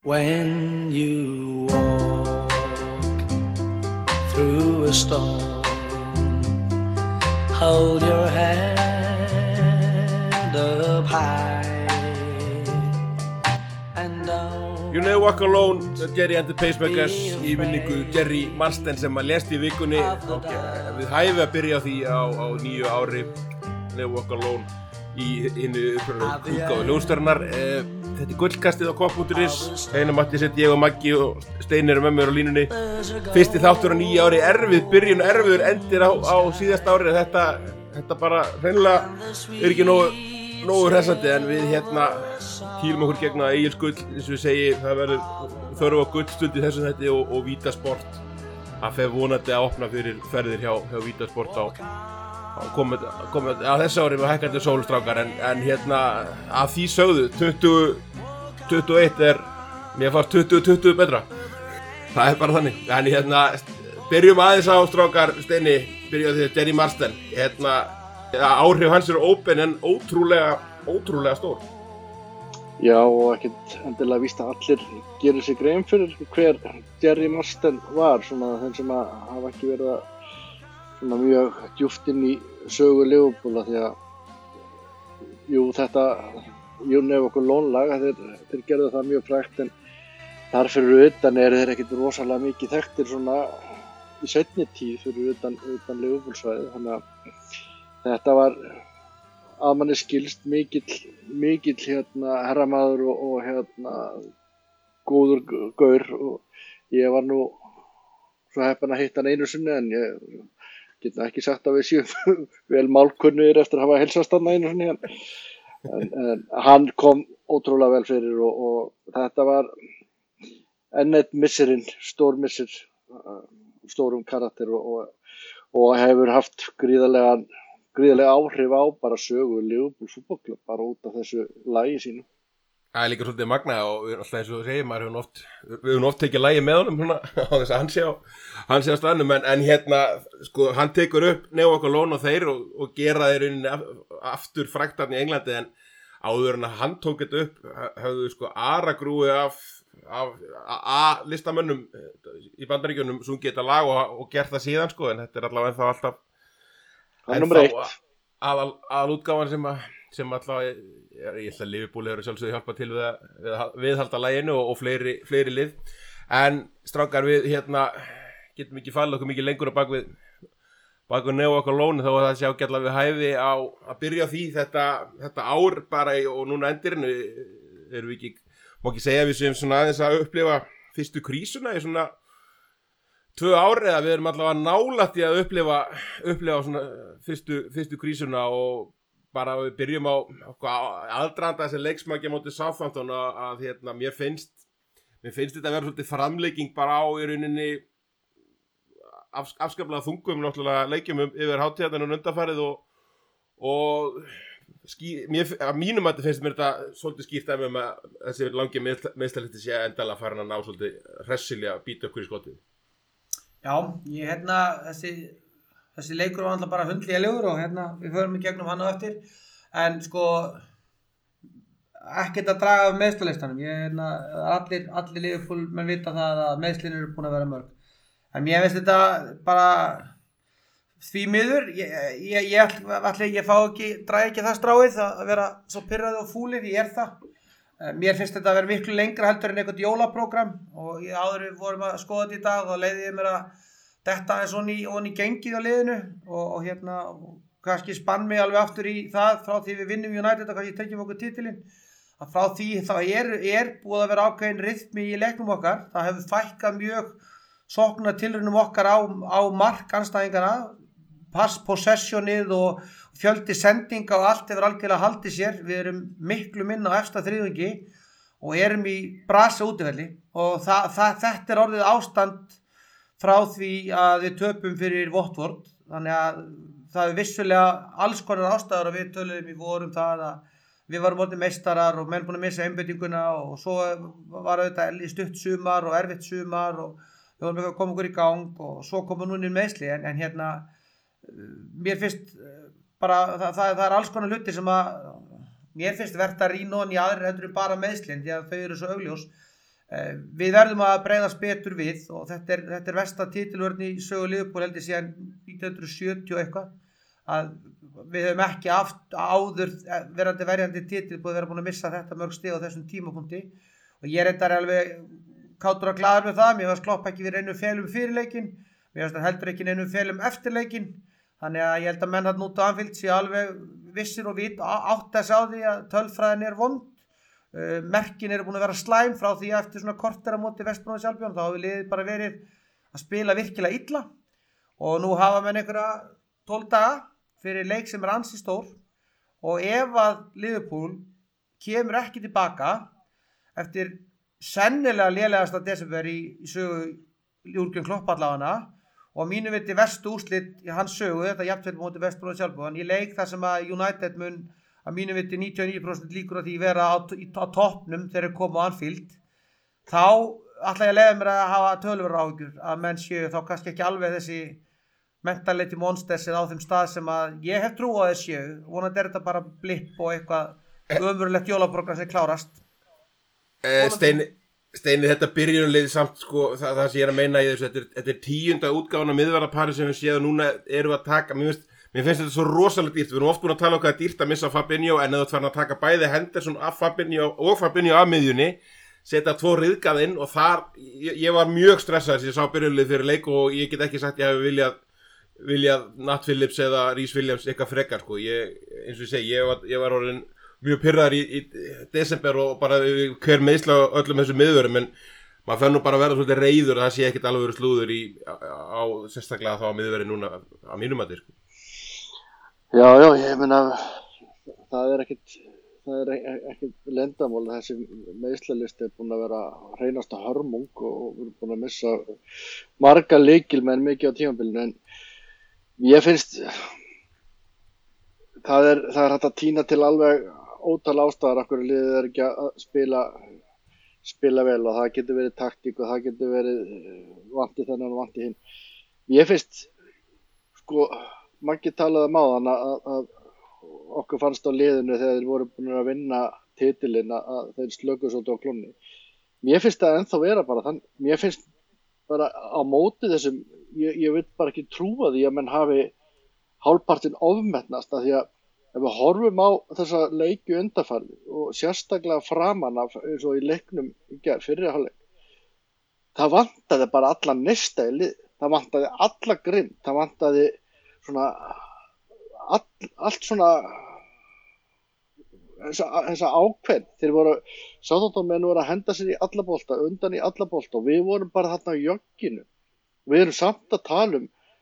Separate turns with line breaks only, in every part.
When you walk through a storm, hold your head up high and don't.
You Never Walk Alone, Gerry and the Pacemakers í minningu Gerry Marsden sem að lést í vikunni. Við hæfum að byrja á því á nýju ári. Never Walk Alone í hinnu útgáfu hljóðstöðurinnar. Þetta gullkastið á Kopp.is. Einar Matti, ég og Maggi og Steinir með mér á línunni. Fyrsti þáttur á nýju ári, erfið byrjun og erfiður endir á síðasta ári. Þetta bara hreinlega ekki nógu hressandi, en við kýlum okkur gegn Egils gull, eins og við segi, það verður þörf á gullstund í þessum þætti og Vítasport. Það fer vonandi að opna fyrir ferðir hjá Vítasport komið á þessu ári með hækkandi sólstrákar, en að því sögðu 2021 mér fannst 2020 betra. Það bara þannig. En byrjum aðeins á strákar. Steini, byrjuðu því Gerry Marsden. Áhrif hans eru ópen en ótrúlega stór.
Já, og ekkert endilega víst að allir gerir sig grein fyrir hver Gerry Marsden var, svona þeim sem að hafa ekki verið að svona mjög djúpt inn í sögu Liverpool, því að þetta You Never Walk Alone lag, þeir gerðu það mjög frægt, en þar fyrir utan eru þeir ekkert rosalega mikið þekktir svona í seinni tíð fyrir utan Liverpool-svæðið, þannig að þetta var að manni skilst mikill herramaður og góður gaur, og ég var nú svo heppinn að hitta hann einu sinni, en ég get ekki sagt að við séum vel málkunnugir eftir að hafa heilsast hann einu sinni, en hann kom ótrúlega vel fyrir, og þetta var enn einn missirinn, stór missir, stórum karakter, og hefur haft gríðarlega áhrif á bara sögu Liverpool fútbolklúbb bara út af þessu lagi sínu.
Það er líka svolítið magnað, og við alltaf eins og við segjum, við höfum oft tekið lagi með honum svona, á þess að hann sé á staðnum, en sko, hann tekur upp Never Walk Alone og þeir og gera þeir rauninni aftur fræktarn í Englandi, en áður en að hann tók þetta upp höfðu sko aragrúi af listamönnum í Bandaríkjunum sungið þetta lag og gert það síðan, sko, en þetta er allavega ennþá alltaf aðalútgáfan sem alltaf ég ætla að Liverpool hefur sjálfsögðu hjálpað til við að viðhalda laginu og fleiri lið, en strákar, við getum ekki falið okkur mikið lengur á bak við Never Walk Alone, þá að það sé ágætlega við hæfi að byrja á því þetta ár bara, og núna endirinn erum við má ekki segja að við séum svona aðeins að upplifa fyrstu krísuna í svona 2 ár, eða við erum allavega nálægt í að upplifa svona fyrstu krísuna, og bara við byrjum á aðdraganda þessi leiksmaki á móti Southampton, að mér finnst þetta að vera svolítið framlegging bara á í rauninni afskaplega þungum náttúrulega leikjum yfir hátíðarnar og undanfarið, og að mínum að finnst mér þetta svolítið skýrt af með þessi langi meðstaliti sé endalega farin að ná svolítið hressilega að býta okkur í skotið.
Já, þessi leikur var alltaf bara hundlélegur, og við förum í gegnum hann á eftir, en sko ekkert að draga af meiðslalistanum. Allir Liverpool menn vita það að meiðslin eru búin að vera mörg, en mér finnst þetta bara því miður. Ég draga ekki það stráið að vera svo pirraði og fúlir, ég er það. Mér finnst þetta að vera miklu lengra heldur en eitthvað jólaprógram, og áður við vorum að skoða þetta í dag, þá leiði ég mér að detta eins og ný gengið á liðinu, og kannski spann mig alveg aftur í það frá því við vinnum United og kannski tekjum okkur titilinn, að frá því þá er búið að vera ákveðin rytmi í leiknum okkar. Það hefur fækkað mjög sóknartilraunum okkar á mark andstæðinganna, pass possessionið og fjöldi sendinga og allt hefur algjörlega haldið sér. Við erum miklu minna á efsta þriðjungi og erum í brasi útivelli, og þetta er orðið ástand frá því að við töpum fyrir Watford. Þannig að það er vissulega alls konar ástæður, og við töluðum í vorum það að við varum orðið meistarar og menn búin að missa einbeitinguna, og svo var þetta stutt sumar og erfitt sumar, og við vorum að koma okkur í gang, og svo komum núna inn meðsli, en mér finnst bara það er alls konar hluti sem að mér finnst verðt að rýna ofan í aðrir heldur en bara meiðslin, því að þau eru svo augljós. Við verðum að bregðast betur við og þetta er versta titilvörn í sögu Liverpool held ég síðan 1970 og eitthvað að við höfum ekki áður verandi verjandi titil búið að vera búin að missa þetta mörg stig á þessum tímapunkti og ég reyndar alveg kátur og glaður með það, mér varst Klopp ekki við neinum felum fyrir leikinn, mér varst hann heldur ekki neinum felum eftir leikinn, þannig að ég held að menn hann út á Anfield sé alveg vissir og átt þess á því að tölfræðin er vond. Merkin eru búin að vera slæm frá því að eftir svona korter á móti West Bromwich Albion þá hafa liðið bara verið að spila virkilega illa og nú hafa menn einhverja 12 daga fyrir leik sem ansi stór og ef að Liverpool kemur ekki tilbaka eftir sennilega lélegasta desember í sögu Jürgen Klopp allavega og mínu viti verstu úrslit í hans sögu þetta jafntefli móti West Bromwich Albion í leik þar sem að United mun að mínu viti 99% líkur á því vera á toppnum þegar þeir koma á Anfield þá ætla ég að leyfa mér að hafa töluverðar áhyggjur að menn séu þá kannski ekki alveg þessi mentality monsters á þeim stað sem að ég hef trú á þessu séu vonandi er þetta bara blipp og eitthvað ömurlegt jólaprogram sem klárast
Steini, þetta byrjunarlið samt sko, það sem ég er að meina í þessu þetta er 10. útgáfan af miðvarðarpari sem við séum og núna erum við að taka Mér finnst þetta svo rosalega dýrt, við erum oft búin að tala um hvað er dýrt að missa Fabinho en eða þú ætlar að taka bæði Henderson af Fabinho og Fabinho af miðjunni, setja 2 ryðgað inn og þar, ég var mjög stressaður sem ég sá byrjunlið fyrir leik og ég get ekki sagt ég hefði viljað Nat Phillips eða Rhys Williams eitthvað frekar sko, eins og ég segi, ég var orðinn mjög pirraður í desember og bara hver meiðsla á öllum þessum miðvörum en maður fer nú bara að vera svolítið reiður að það sé ekkert alveg verið slúður á sérstaklega þá á miðvöri núna á mínum mati sko.
Já, ég meina það er ekkert leyndarmál þessi meiðslalisti er búin að vera hreinasta hörmung og við erum búin að missa marga lykilmenn mikið á tímabilinu en ég finnst það er hægt að tína til alveg ótal ástæður af hverju liðið er ekki að spila vel og það getur verið taktík og það getur verið vanti þennan og vanti hinn. Ég finnst sko Maggi talaði áðan að okkur fannst á liðinu þegar þeir voru búin að vinna titilinn að þeir slöku svolítið á klónni. Mér finnst það ennþá vera bara þannig. Mér finnst bara á móti þessum, ég vil bara ekki trúa því að menn hafi hálfpartinn ofmetnast af því að ef við horfum á þessa leikju undanfarið og sérstaklega framan af eins og í leiknum í gerð fyrri hálfleik. Það vantaði bara alla nesta í lið. Það vantaði alla grimm. Það vantaði svona allt svona þessa ákveð þeir voru Southampton-menn voru að henda sér í alla bolta undan í alla bolta og við vorum bara þarna á jogginu við erum samt að tala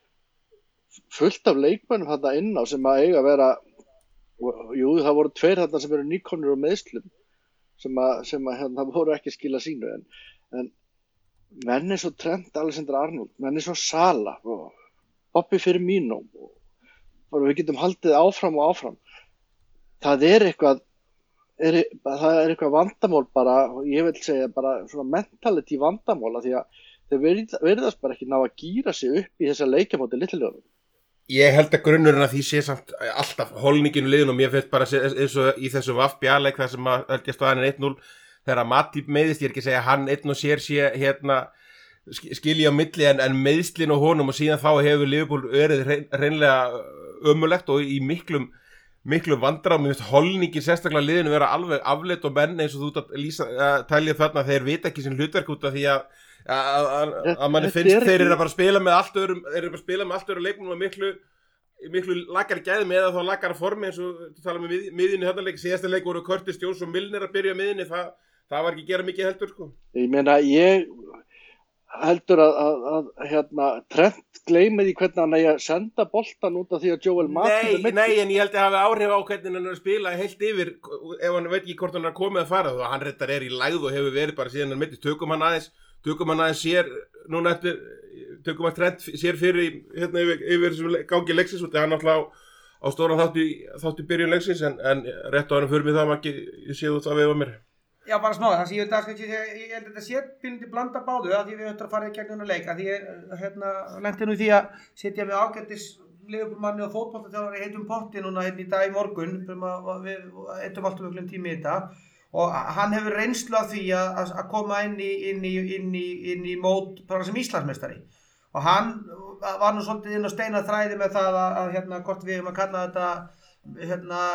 fullt af leikmennum þarna inn á sem að eiga að vera jú það voru 2 þarna sem eru nýkomnir á meiðslum sem að hérna voru ekki skila sínu en menn eins og Trent Alexander-Arnold menn eins og Salah og Bobby Firmino og við getum haldið áfram og áfram. Það er eitthvað vandamál bara, og ég vil segja bara svona mentality vandamál því að þeir virðast bara ekki ná að gíra sig upp í þessa leikjamóti litliðunum.
Ég held að grunnurinn að því sé samt alltaf holninginu liðin og mér finnst bara eins og í þessu VfB-leik þar sem að held ég staðan er 1-0 þegar Matip meiðist, ég er ekki að segja hann einn og sér sé hérna skilja á milli en meiðslin og honum og síðan þá hefur Liverpool verið hreinlega ömurlegt og í miklum vandræðum. Mér finnst holningin sérstaklega liðinu vera alveg afleitt og menn eins og þú tælja þarna þeir vita ekki sin hlutverk út af því að manni finnst þeir eru að bara spila með allt öðru leikmum og miklu lakari gæðum eða þá lakara formi eins og þú tala með miðjunni þarna leik síðasta leik voru Curtis Jones og Milner að byrja miðjunni það var ekki að gera mikið heldur sko.
Ég meina ég heldur að hérna Trent gleymi því hvernig hann eigi að senda boltan út af því að Joel Matip
Nei, en ég held að hafi áhrif á hvernig hann er að spila heilt yfir ef hann veit ekki hvort hann er komið að fara þá hann reyndar í lægð og hefur verið bara síðan hann mittist tökum hann aðeins sér núna eftir tökum að Trent sér fyrir hérna yfir þessum gangi leiksins og það er náttúrulega á stóran þátt í byrjun leiksins en rétt á hann fyrir mig það maður ekki ég sé þú það við á mér.
Já, bara smá, það sem ég held að þetta sé byrjandi blanda báðu að því við höfum að fara í gegnum leik að því ég lenti nú í því að setja með ágættis Liverpool-manni og fótboltaþjálfari í heitum potti núna í dag í morgun við eittum alltaf mjög tími í þetta og hann hefur reynslu af því að koma inn í mót bara sem Íslandsmeistari og hann var nú svolítið inn á steina þræði með það að hvort við að kalla þetta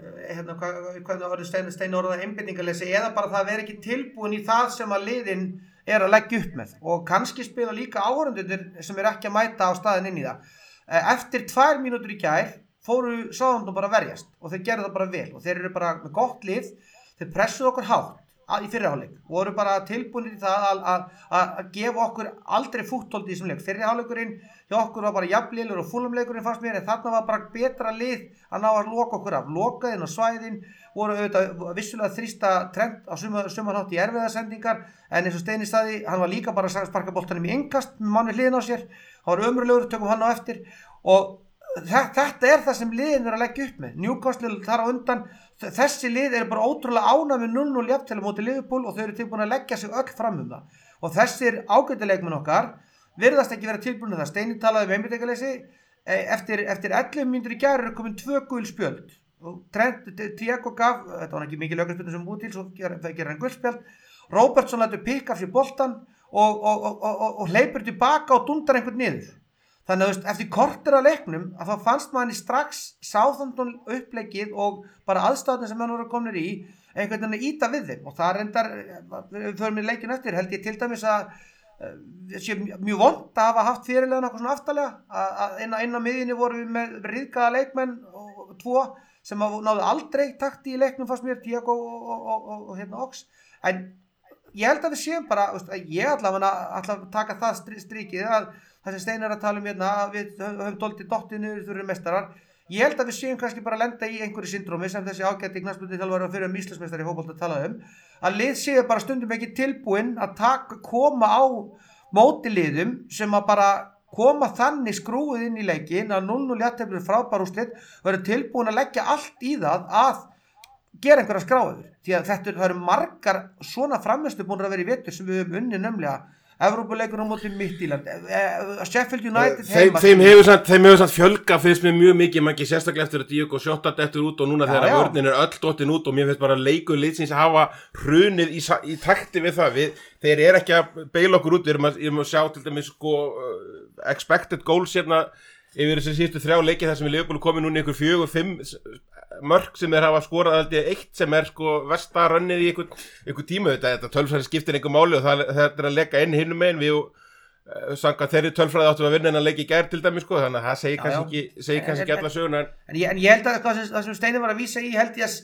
hvað orðið steina orðað einbeitingarleysi eða bara það vera ekki tilbúin í það sem að liðin að leggja upp með og kannski spila líka áhorfendur sem ekki að mæta á staðinn inn í það. Eftir 2 mínútur í gær fóru Southampton bara að verjast og þeir gerðu það bara vel og þeir eru bara með gott lið, þeir pressuðu okkur hátt í fyrri hálfleik og voru bara tilbúinir í það að gefa okkur aldrei fútholdi í þessum leik. Fyrri hálfleikurinn hjá okkur var bara jafnlélur og Fulham-leikurinn fannst mér en þarna var bara betra lið að ná að loka okkur af. Lokaðinn á svæðin, voru auðvitað vissulega þrýsta trend á sumarhátt í erfiðasendingar en eins og Steini sagði, hann var líka bara að sparka boltanum í innkast með mann við hliðina á sér. Hann var ömurlegur, tökum hann á eftir og þetta það sem liðin að leggja upp með. Newcastle þar á undan, þessi lið eru bara ótrúlega ánægð með 0-0 jafntefli móti Liverpool og þau eru tilbúin að leggja sig öll fram það. Og þessir ágætu leikmenn okkar virðast ekki vera tilbúin það. Steini talaði um einbeitingarleysi, eftir 11 mínútur í gær eru komin 2 gul spjöld. Thiago gaf, þetta var ekki mikið lögurspjöldur sem út til, svo gerir hann gulspjald. Robertson lætur pikka af sér boltan og hleypur tilbaka og dundar einhvern niður. Þannig að eftir korter af leiknum að þá fannst manni strax Southampton uppleggið og bara aðstæðan sem hann voru komnir í einhvern veginn að ýta við þeim og það reyndar, við förum í leikinn eftir, held ég til dæmis að sé mjög vont að hafa haft fyrirlega nokkuð svona aftalega að inn á miðjunni voru við með ryðgaða leikmenn og 2 sem náðu aldrei takti í leiknum fannst mér, Thiago og Ox en ég held að við séum bara, ég ætla að taka það strikið að það sem Steinar að tala um að við höfum dottið niður þurfum meistarar. Ég held að við séum kannski bara að lenda í einhverju syndrómi sem þessi ágæti knattspyrnuþjálfari fyrir Íslandsmeistari í fótbolta talaði að lið séu bara stundum ekki tilbúin að koma á móti liðum sem að bara koma þannig skrúið inn í leikinn að 0-0 jafntefli frábær úrslit og eru tilbúin að leggja allt í það að gera einhverja skráður því að það eru margar svona frammistöð búin að vera í vetur sem við höfum unnið nefnilega Evrópuleikur á móti Midtjylland, Sheffield United heima.
Þeim hefur samt fjölga finnst mér mjög mikið, maður ekki sérstaklega eftir að Diogo Jota dettur út og núna þegar vörnin öll dottin út og mér finnst bara leikur liðsins að hafa hrunið í takti við það. Þeir eru ekki að beila okkur út, við erum að sjá til dæmis expected goals hérna yfir þessi síðustu 3 leiki þar sem við Liverpool komið núna í ykkur 4-5 mörk sem þeir hafa skorað aldrei 1 sem versta rönnið í ykkur tíma þetta tölfræði skiptir einhver máli og það er að leggja inn hinum megin við samkvæmt þeirri tölfræði áttum að vinna en að leggja í gær til dæmis þannig að það segir kannski ekki alla söguna en
ég held að það sem Steini var að vísa í held ég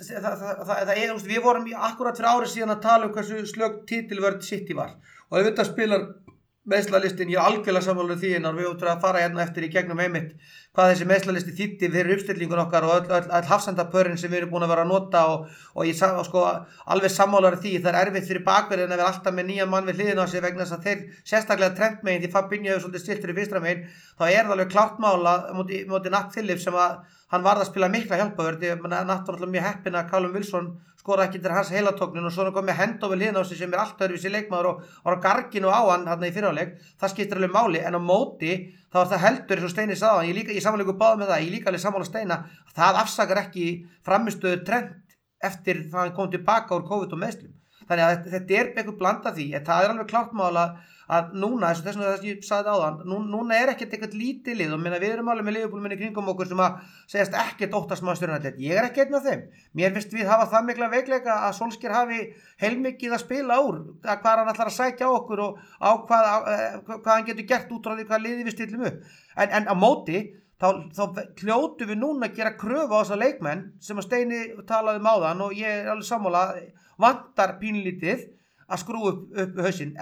að við vorum akkurat fyrir ári síðan að tala um hversu slögg titilvörn City var og auðvitað spilar meðslalistin, ég algjörlega sammála því en við áttum að fara hérna eftir í gegnum einmitt hvað þessi meðslalisti þýddi fyrir uppstillingun okkar og öll hafsendapörin sem við erum búin að vera að nota og ég alveg sammálar því það er erfitt fyrir bakverðin að vera alltaf með nýjan mann við hliðina á sig vegna þess að þeir sérstaklega trend megin því Fabinho hefur svolítið stiltur í vinstra megin þá er það alveg klárt mála móti Nat Phillips sem að hann varð að spila mikla hjálpaverði náttúrulega mjög heppinn að Callum Wilson skora ekki til hans heilatóknin og svona kom með Hendo við hliðina á sig sem alltaf öðruvísi leikmaður og var á garginu á hann þarna í fyrrháleik það skiptir alveg máli en á móti þá er það heldur eins og Steini sagði ég samanleikur báða með það ég líka alveg sammála Steina það afsakar ekki framistöðu trend eftir það hann kom tilbaka úr COVID og meðslum þannig að þetta er eitthvað blanda því það er alveg klárt mála að núna eins og þess að ég sagði áðan núna er ekkert eitthvað lítið lið og við erum alveg með Liverpool kringum okkur sem að segjast ekkert óttast maður stjórnarlið ég er ekki einn af þeim mér finnst við hafa það mikla veikleika að Solskjær hafi heilmikið að spila úr hvað hann ætlar að sækja á okkur og á hvað hann getur gert út frá því hvað liði við stillum upp en á móti þá hljótu við núna að gera kröfu á þessa leikmenn sem að Steini talaði um áðan og ég er alveg sammála vantar pínlítið að skrúa upp hausinn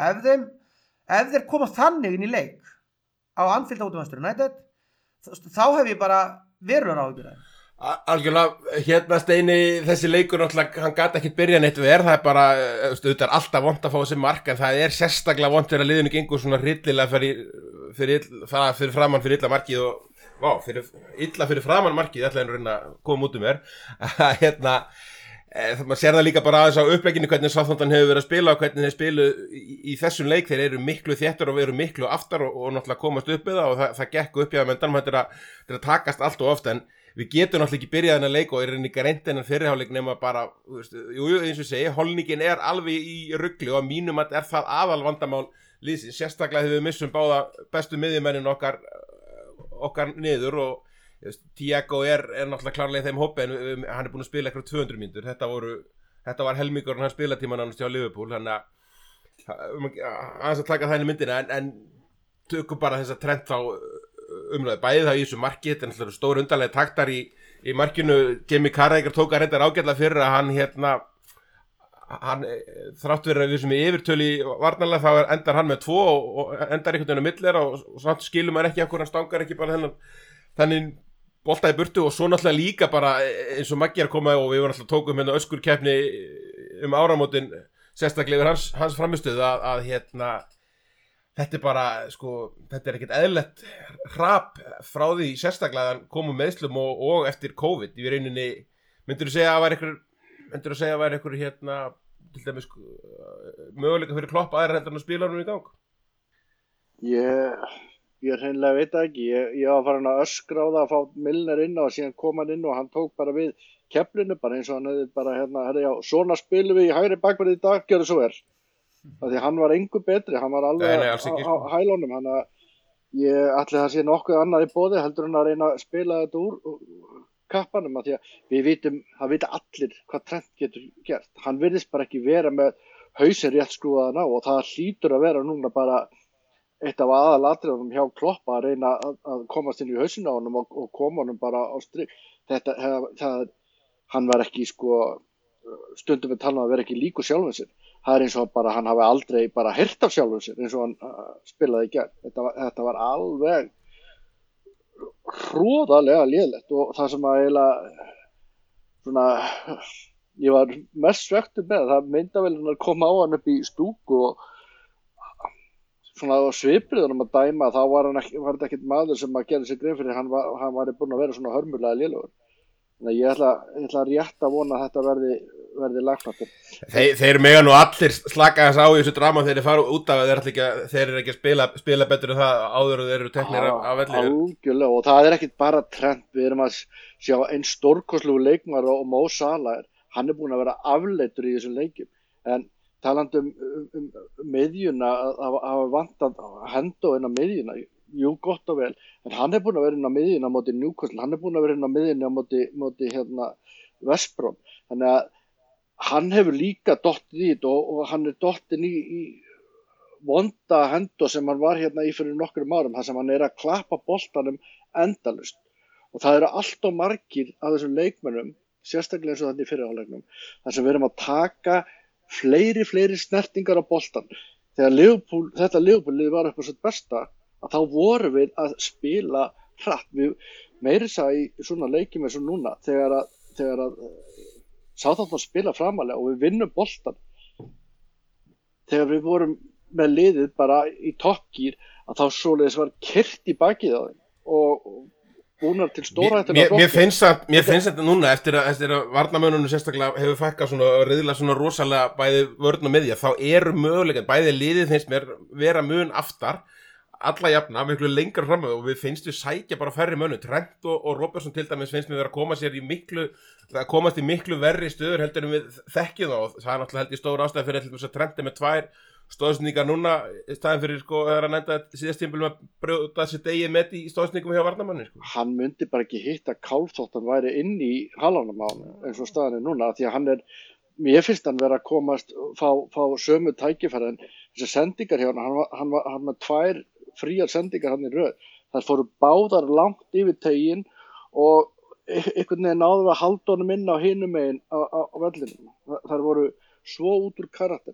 ef þeir koma þannig inn í leik á Anfield á Manchester United þá hef ég bara verulegar áhyggjur
Algjörlega, hérna Steini þessi leikur náttúrulega, hann gat ekki byrja neitt það er bara, auðvitað er alltaf vont að fá þessi mark en það er sérstaklega vont þegar liðinu gengur svona hryllilega fyrir framann fyrir illa markið og illa fyrir framann markið ætla að reyna að koma út mér hérna maður sér það líka bara aðeins á upplegginu hvernig Southampton hefur verið að spila og hvernig þeir spilu í þessum leik þeir eru miklu þéttar og við erum miklu aftar og náttúrulega komast upp við það og það gekk upp í það menn þetta er að takast allt og oft en við getum náttúrulega ekki byrjað þennan leik og reyni ekki reynt þennan fyrirháleik nema bara, eins og segi, holningin alveg í rugli og að mínum að það aðal vandamál liðsins, sérstaklega þegar við missum báða bestu miðjumennin okkar niður og Thiago náttúrulega klárlega í þeim hópi en hann búinn að spila eitthvað 200 mínútur, þetta var helmingurinn hans spilatíma nánast hjá Liverpool, þannig að aðeins að taka það inn í myndina en tökum bara þess að trend þá umræði, bæði það í þessu marki, þetta náttúrulega stór undarlega taktar í markinu. Jamie Carragher tók að reyndar ágætlega fyrir að hann þrátt verið að við sem yfirtölu í varnarlega þá endar hann með 2 og endar einhvern veginn á millera og samt skilum hann ekki okkur, hann stangar ekki bara þannig bolta í burtu og svo náttúrulega líka bara eins og Maggi að koma og við vorum alltaf tókum hérna öskurkeppni áramótin sérstaklega yfir hans framistöðu að þetta bara, þetta ekkert eðlilegt hrap frá því sérstaklega að hann kom meðslum og eftir COVID í rauninni, myndirðu segja að væri einhver til dæmis möguleika fyrir Klopp aðra heldur en að spila hann í gang?
Ég hreinlega veit það ekki, ég var farin að öskra á það að fá Milner inn og síðan kom hann inn og hann tók bara við keflinu bara eins og hann hefði bara svona spilum við í hægri bakverði í dag, gjörðu svo því hann var engu betri, hann var alveg á hælunum, hann að ég ætli það sé nokkuð annað í boði heldur en að reyna að spila þetta úr kappanum, að því að við vitum, það vita allir hvað Trent getur gert, hann virðist bara ekki vera með hausinn rétt skrúaðan á og það hlýtur að vera núna bara eitt af aðalatriðunum hjá Klopp að reyna að komast inn í hausinn á honum og koma honum bara á strik. Hann var ekki stundum við tala að vera ekki líkur sjálfum sér. Það eins og bara hann hafi aldrei bara heyrt af sjálfum sér eins og hann spilaði í gegn. Þetta var alveg hróðalega lélegt og það sem að ég var mest svekktur með það myndavélina kom á hann upp í stúku og á svipriðunum að dæma þá var þetta ekkert maður sem að gera sig grein fyrir hann var búinn að vera svona hörmulega lélegur. Þannig að ég ætla rétt að vona að þetta verði lagfært.
Þeir mega nú allir slaka þess á í þessu drama þegar þeir fara út af þeir eru ekki að spila betur en það áður og þeir eru teknir af velli.
Algjörlega og það ekkert bara Trent, við erum að sjá einn stórkostlegu leikmaður og Mo Salah hann búinn að vera afleiddur í þessum leikjum en talandi um miðjuna að hafa vantað Hendo inn á miðjuna, jú gott og vel, en hann búinn að vera inn á miðjuna á móti Newcastle, hann búinn að vera inn á miðjuna á móti West Brom, þannig að hann hefur líka dottið í þetta og hann dottin í vonda Hendo sem hann var í fyrir nokkrum árum, þar sem hann að klappa boltanum endalaust og það eru allt of margir af þessum leikmönnum, sérstaklega eins og þetta í fyrirháleiknum, þar sem við erum að taka fleiri snertingar á boltan. Þegar þetta Liverpool var upp á sitt besta, að þá vorum við að spila hratt. Við meiri sagði í svona leikjum eins og núna, þegar að Southampton spila framalega og við vinnum boltan. Þegar við vorum með liðið bara í toppgír, að þá svoleiðis var kyrrt í bakið á þeim og búnar til stóra
Mér finnst þetta núna eftir að varnarmönnunum sérstaklega hefur fækkað svona og riðla svona rosalega bæði vörn og miðja, þá eru möguleikar, bæði liðið finnst mér vera mun aftar, alla jafna, miklu lengra fram og við finnst við sækja bara færri mönnum, Trent og Robertson til dæmis finnst mér vera að komast í miklu verri stöður heldur en við þekkjum það og það náttúrulega held ég stór ástæði fyrir að Trent með 2 stóðsendingar núna í staðin fyrir þegar hann enda síðast tímabil með að brjóta sitt eigið met í stóðsendingum hjá varnarmanni
Hann myndi bara ekki hitta kálf þótt hann væri inn í halanum á hann eins og staðan núna því að mér finnst hann vera að komast fá sömu tækifæri en þessar sendingar hjá hann var með 2 fríar sendingar hann í röð þær fóru báðar langt yfir tegin og einhvern veginn náðu að halda honum inn á hinum megin á vellinum þær voru svo út úr karakter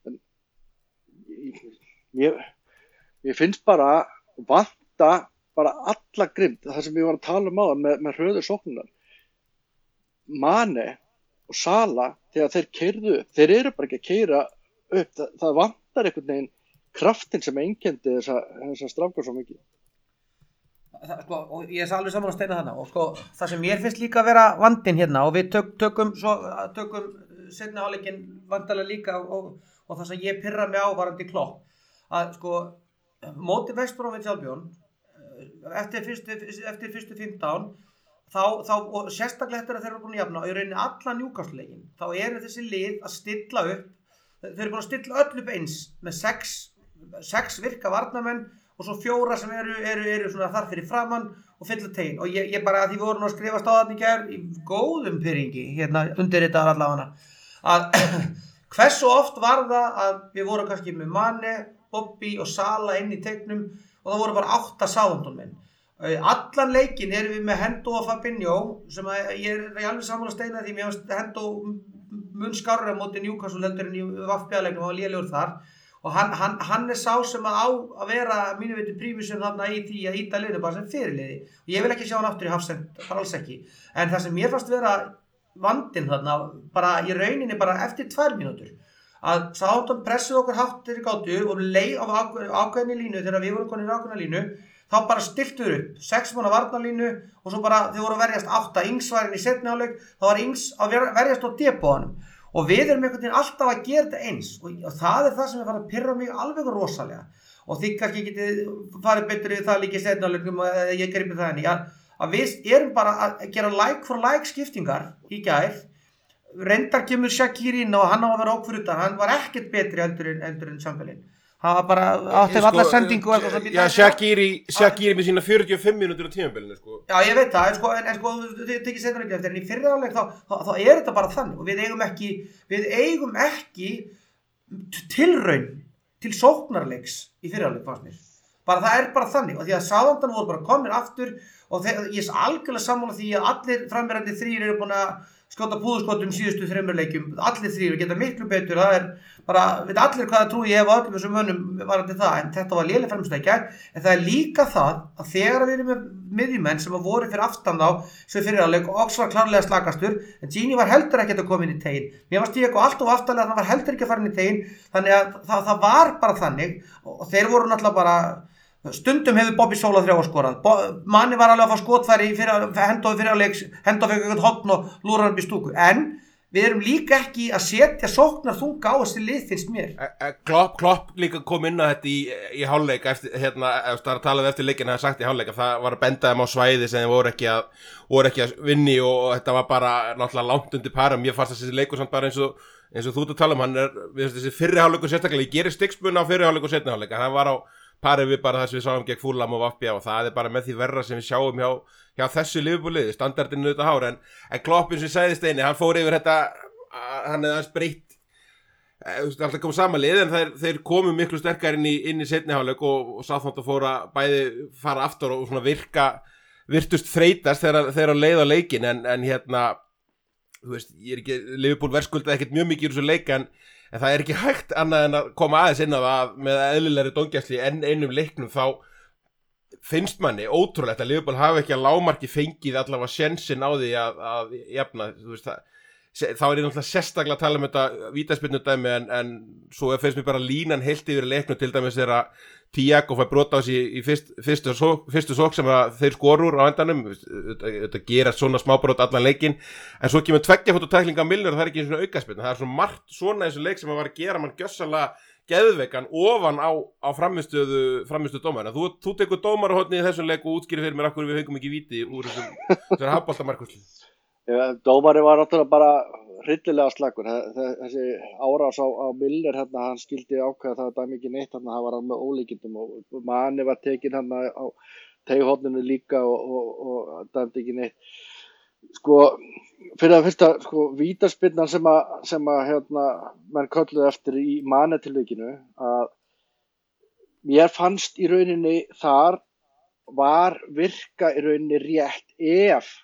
Ég finnst bara vanta bara alla grimmd, það sem ég var að tala um áðan með hröður sóknunar. Mane og Salah, þegar þeir keyrðu upp, þeir eru bara ekki að keyra upp, það vantar einhvern veginn kraftin sem einkenndi þessa strákar svo mikið.
Og ég alveg saman að steina þarna og það sem mér finnst líka að vera vandinn hérna og við tökum seinni hálfleikinn vantarlega líka og það sem ég pirra mig á varandi Klopp að móti West Bromwich Albion eftir fyrstu 15 og sérstaklega eftir að þeir eru búin að jafna og í rauninni allan Newcastle-leikinn, þá eru þessi lið að stilla upp, þeir eru búin að stilla öll upp eins með sex virka varnarmenn og svo 4 sem eru svona þar fyrir framann og fylla tegin og ég bara að því við vorum að skrifast á þarna í gær í góðum pyrringi, hérna undir þetta allavega að hversu oft var það að við vorum kannski með Mane, Bobby og Salah inn í tegnum og það voru bara 8 Southampton menn. Allan leikinn erum við með Hendo og Fabinho sem ég er alveg sammála steina því mér finnst Hendo mun skárri á móti Newcastle heldur en í VFB-leiknum og var lélegur þar og hann er sá sem að vera mínu viti prímusinn þarna í því að íta liðinu bara sem fyrirliði og ég vil ekki sjá hann aftur í hafsend, bara alls ekki en það sem mér fannst vera vandinn þarna bara í rauninni bara eftir 2 mínútur að Southampton pressuð okkur hátt þeirri gátu og leið á ákveðinni línu þegar við vorum konir í ákveðna línu þá bara stiltuður upp 6 manna varnarlínu og svo bara þeir voru að verjast 8 Ings var inn í seinni hálfleik þá var Ings að verjast á depóanum og við erum einhvern veginn alltaf að gera þetta eins og það er það sem er farið að pirra mig alveg rosalega og þið kannski getið farið betur við það líka í seinni hálfleikum og ég gripi það henni að við erum bara að gera like for like skiptingar í gær reyndar kemur Shaqiri inn og hann á að vera ókvör utan hann var ekkert betri heldur en Chamberlain það var bara átti allar sendingu og eitthvað
já, Shaqiri með sína 45 mínútur á tímabilinu sko.
Já, ég veit það, en sko þið tekið seinna ekki eftir, en í fyrri hálfleik þá er þetta bara þannig og við eigum ekki tilraun til sóknarleiks í fyrri hálfleik fannst mér. Bara það er bara þannig og því að Southampton voru bara komnir aftur og ég er algjörlega sammála því að allir framverandi 3 eru búin að skjóta púðurskotum síðustu 3 leikjum, allir 3 geta miklu betur, það er bara, veit allir hvaða trú ég hef á öllum þessum mönnum varandi það, en þetta var léleg framstækja, en það er líka það að þegar við erum með miðjumenn sem voru fyrir aftan þá, sem fyrir áleik og Ox var klárlega slakastur, en Gini var heldur ekkert að koma inn í tegin, mér var Stík og allt of aftanlega, hann var heldur ekki að fara inn í tegin, þannig að það var bara þannig, og þeir voru náttúrulega bara, stundum hefur Bobby Sola 3 skorað, Mane var alveg að fá skotfæri Hendo fyrir áleik, Hendo fekk eitthvað hotn og lúrar upp í stúku, en við erum líka ekki að setja sóknar þunga á þessi lið finnst mér.
Klopp líka kom inn á þetta í hálfleik eftir, það að talaði eftir leikinn að sagt í hálfleik að það var að benda þeim á svæði sem þeim voru ekki að vinni og þetta var bara náttúrulega langt undir para. Mér fannst þessi leikur samt bara eins og þú ert að tala hann þessi fyrri hálfleikur sérstaklega, ég gerir stigsmun á fyrri hálfleik og seinni hálfleik, það var á parið við bara það sem við sáum gegn Fulham og VfB og það er bara með því verra sem við sjáum hjá þessu Liverpool-liði, standardinu auðvitað hár en Klopp eins og sagði Steini, hann fór yfir þetta, hann hefði aðeins breytt, alltaf komið sama lið en þeir komu miklu sterkar inn í seinni hálfleik og Southampton fór að bæði fara aftur og svona virtust þreytast þegar að leiða leikin en hérna, þú veist, ég er ekki, Liverpool verðskuldaði ekkert mjög mikið í þessu leik en það er ekki hægt annað en að koma aðeins inn á það með eðlilegri dómgæslu en einum leiknum þá finnst manni ótrúlegt að Liverpool hafi ekki að lágmarki fengið allavega sénsinn á því að jafna, þú veist þá er ég náttúrulega sérstaklega að tala um þetta vítaspyrnudæmi en svo finnst mér bara línan heilt yfir leiknum til dæmis þegar Thiago fær brot á sig í fyrstu sók sem þeir skorur á endanum þetta gerast svona smábrot allan leikinn en svo kemur 2 tækling á Milner og það er ekki svona aukaspyrna, það er svona margt svona þessu leik sem var að gera mann gjössalega geðveikan ofan á framistöðu dómara. Þú tekur dómarahotni í þessum leik og útskýrir fyrir mér af hverju við fengum ekki víti úr þessum hafboltamarkúrsli.
Dómari var náttúrulega bara hryllilega slakur. Þessi árás á Milner hérna, hann skildi ákveða það dæmi ekki neitt hérna, það var hann með ólíkindum og Mane var tekinn hérna á teyghorninu líka og dæmdi ekki neitt. Sko, fyrir að fyrsta, sko, vítaspyrnan sem að hérna, menn kölluðu eftir í Mane tilvikinu að mér fannst í rauninni þar var virka í rauninni rétt ef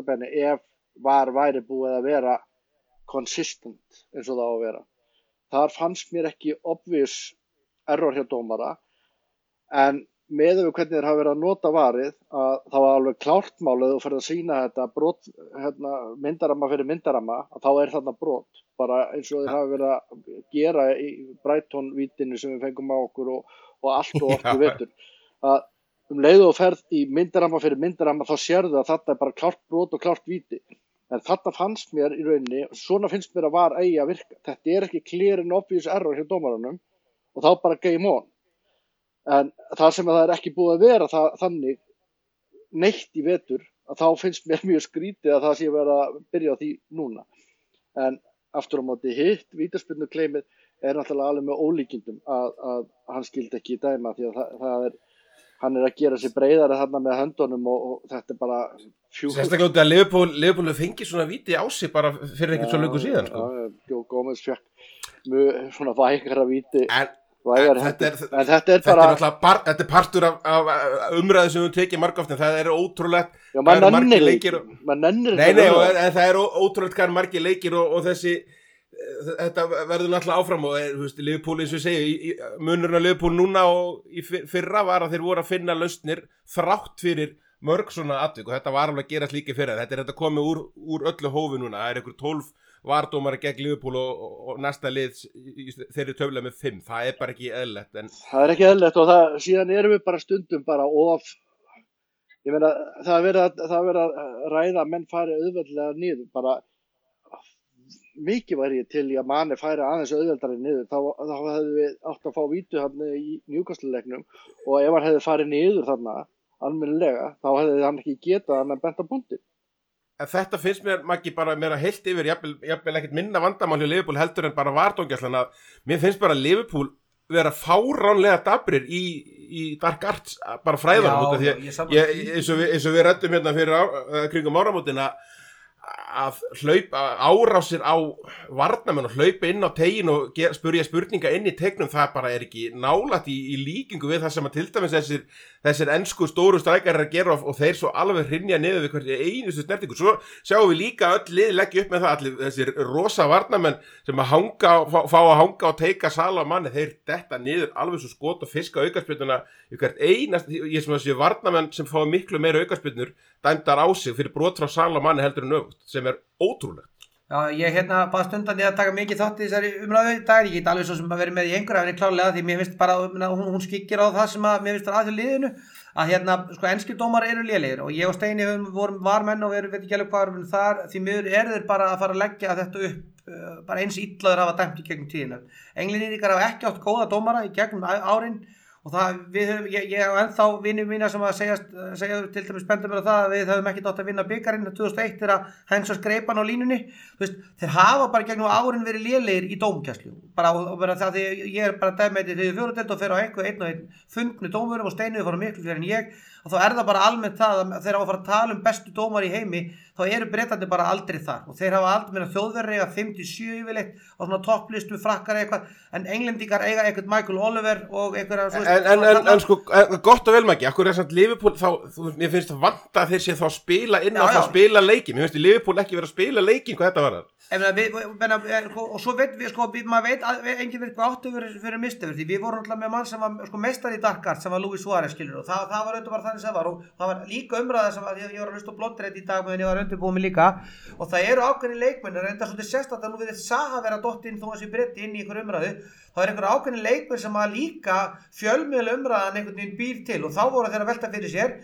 væri búið að vera consistent eins og það á að vera. Þar fannst mér ekki obvious error hjá dómara en með við hvernig þeir hafa verið að nota varið að það var alveg klárt málið og fyrir að sýna þetta brot, hérna, myndaramma fyrir myndaramma að þá er þarna brot bara eins og þeir hafa verið að gera í Brighton-vítinu sem við fengum á okkur og allt og oft við veitum að leið og ferð í myndaramma fyrir myndaramma þá sérðu að þetta er bara klárt brot og klárt víti en þetta fannst mér í rauninni svona finnst mér að var eigi að virka þetta er ekki clear and obvious error hjá dómaranum og þá bara game on en það sem það er ekki búið að vera þannig neitt í vetur að þá finnst mér mjög skrítið að það sé verið að byrja á því núna. En aftur á móti hitt, vítaspyrnukleimið náttúrulega alveg með ólíkindum að hann skildi ekki dæma því að hann að gera sig breiðari þarna með höndunum og þetta bara
Sérstaklega út að Liverpool fengi svona víti á sig bara fyrir ekkert svo löngu síðan sko.
Joe Gomez fekk mjög svona vægara víti
en þetta er partur af umræðu sem við tekið margóft en það ótrúlegt
maður nennir
en það ótrúlegt hvað margir leikir og þetta verður náttúrulega áfram og Liverpool eins og ég segi munurinn á Liverpool núna og í fyrra var að þeir voru að finna lausnir þrátt fyrir mörg svona atvik og þetta var alveg að gerast líka fyrir þetta komið úr öllu hófi núna það einhver 12 vardómari gegn Liverpool og næsta lið þeir töfla með 5 það bara ekki eðlilegt
það ekki eðlilegt og síðan erum við bara stundum bara of ég meina það er verið að ræða að menn fari auðveldlega niður bara mikið væri til í að Mane færi aðeins auðveldari niður þá hefðu við átt að fá vítu hann í Newcastle-leiknum og ef hann hefði farið niður þarna almennilega þá hefði hann ekki getað hann að benta punkti.
En þetta finnst mér Maggi bara meira heilt yfir jafnvel ekkert minna vandamál hjá Liverpool heldur en bara vardóngjastlan að mér finnst bara Liverpool vera fáránlega dabrir í dark arts bara fræðanum út af því eins og við ræddum hérna fyrir kringum áramótina að árásir á varnamenn og hlaupa inn á tegin og spurja spurninga inn í tegnum það bara ekki nálægt í líkingu við það sem að til dæmis þessir ensku stóru strækjarar að gera og þeir svo alveg hrynja niður við hvert einustu snertingu svo sjáum við líka öll lið leggja upp með það allir þessir rosa varnamenn sem að fá að hanga og teika Sala og Mane þeir detta niður alveg svo skot og fiska aukaspyrnuna í hvert einast ég sem að sé varnamenn sem fá miklu meira aukaspyrnur dæmdar á sig fyrir brot frá Sala og Mane heldur en öfugt sem ótrúlegt.
Já, ég bara stundan ég að taka mikið þátt í þessari umræðu í dag, ég get alveg svo sem að vera með í einhverja en klálega því mér finnst bara hún skyggir á það sem að mér finnst aðeins liðinu að sko enskir dómar eru lélegir og ég og Steini vorum varmenn og við veit ekki alveg hvað erum þar því miður þeir bara að fara að leggja þetta upp bara eins illaður hafa dæmt í gegnum tíðina. Englendingar hafa ekki átt góða dómara í gegnum árin og það ég hef ennþá vinir mína sem að segja til dæmis spenntum mér á það að við höfum ekki átt að vinna bikarinn 2001 þegar Hensas greip hann á línunni þeir hafa bara gegnum árin verið lélegir í dómgæslu bara það því ég bara dæmið þegar fjórudelt og fer á einn og einn fund með dómurum og Steinuði fara miklu fyrir en ég og þá það bara almennt það að þeir á að fara að tala bestu dómar í heimi þá eru Bretandi bara aldrei þar og þeir hafa aldrei meina Þjóðverjar eiga 5-7 yfirleitt á svona topplistum frakkar eitthvað en Englendingar eiga eitthvað Michael Oliver og eitthvað
en sko gott og vel Maggi akkur samt Liverpool þá mér finnst það vanta að þeir sé þá spila inn á það spila leiki mér finnst Liverpool ekki vera að spila leikin hvað þetta var
og svo veit við sko maður veit enginn veit hvað áttu fyrir mistaður því við vorum alltaf með mann sem var sko meistari í Dark Arts sem var Luis Suárez skilur og það var auðvitað bara þannig sem var og það var líka umræða sem var ég var að hlusta á Bloodred í dag meðan ég var undirbúið mig líka og það eru ákveðni leikmenn reynda svolítið sérstætt að nú við þetta Saha vera dottinn þó að sé bretti inn í einhver umræðu þá einhver ákveðni leikmenn sem að líka fjölmiðla umræðan einhvern veginn býr til og þá voru þeir að velta fyrir sér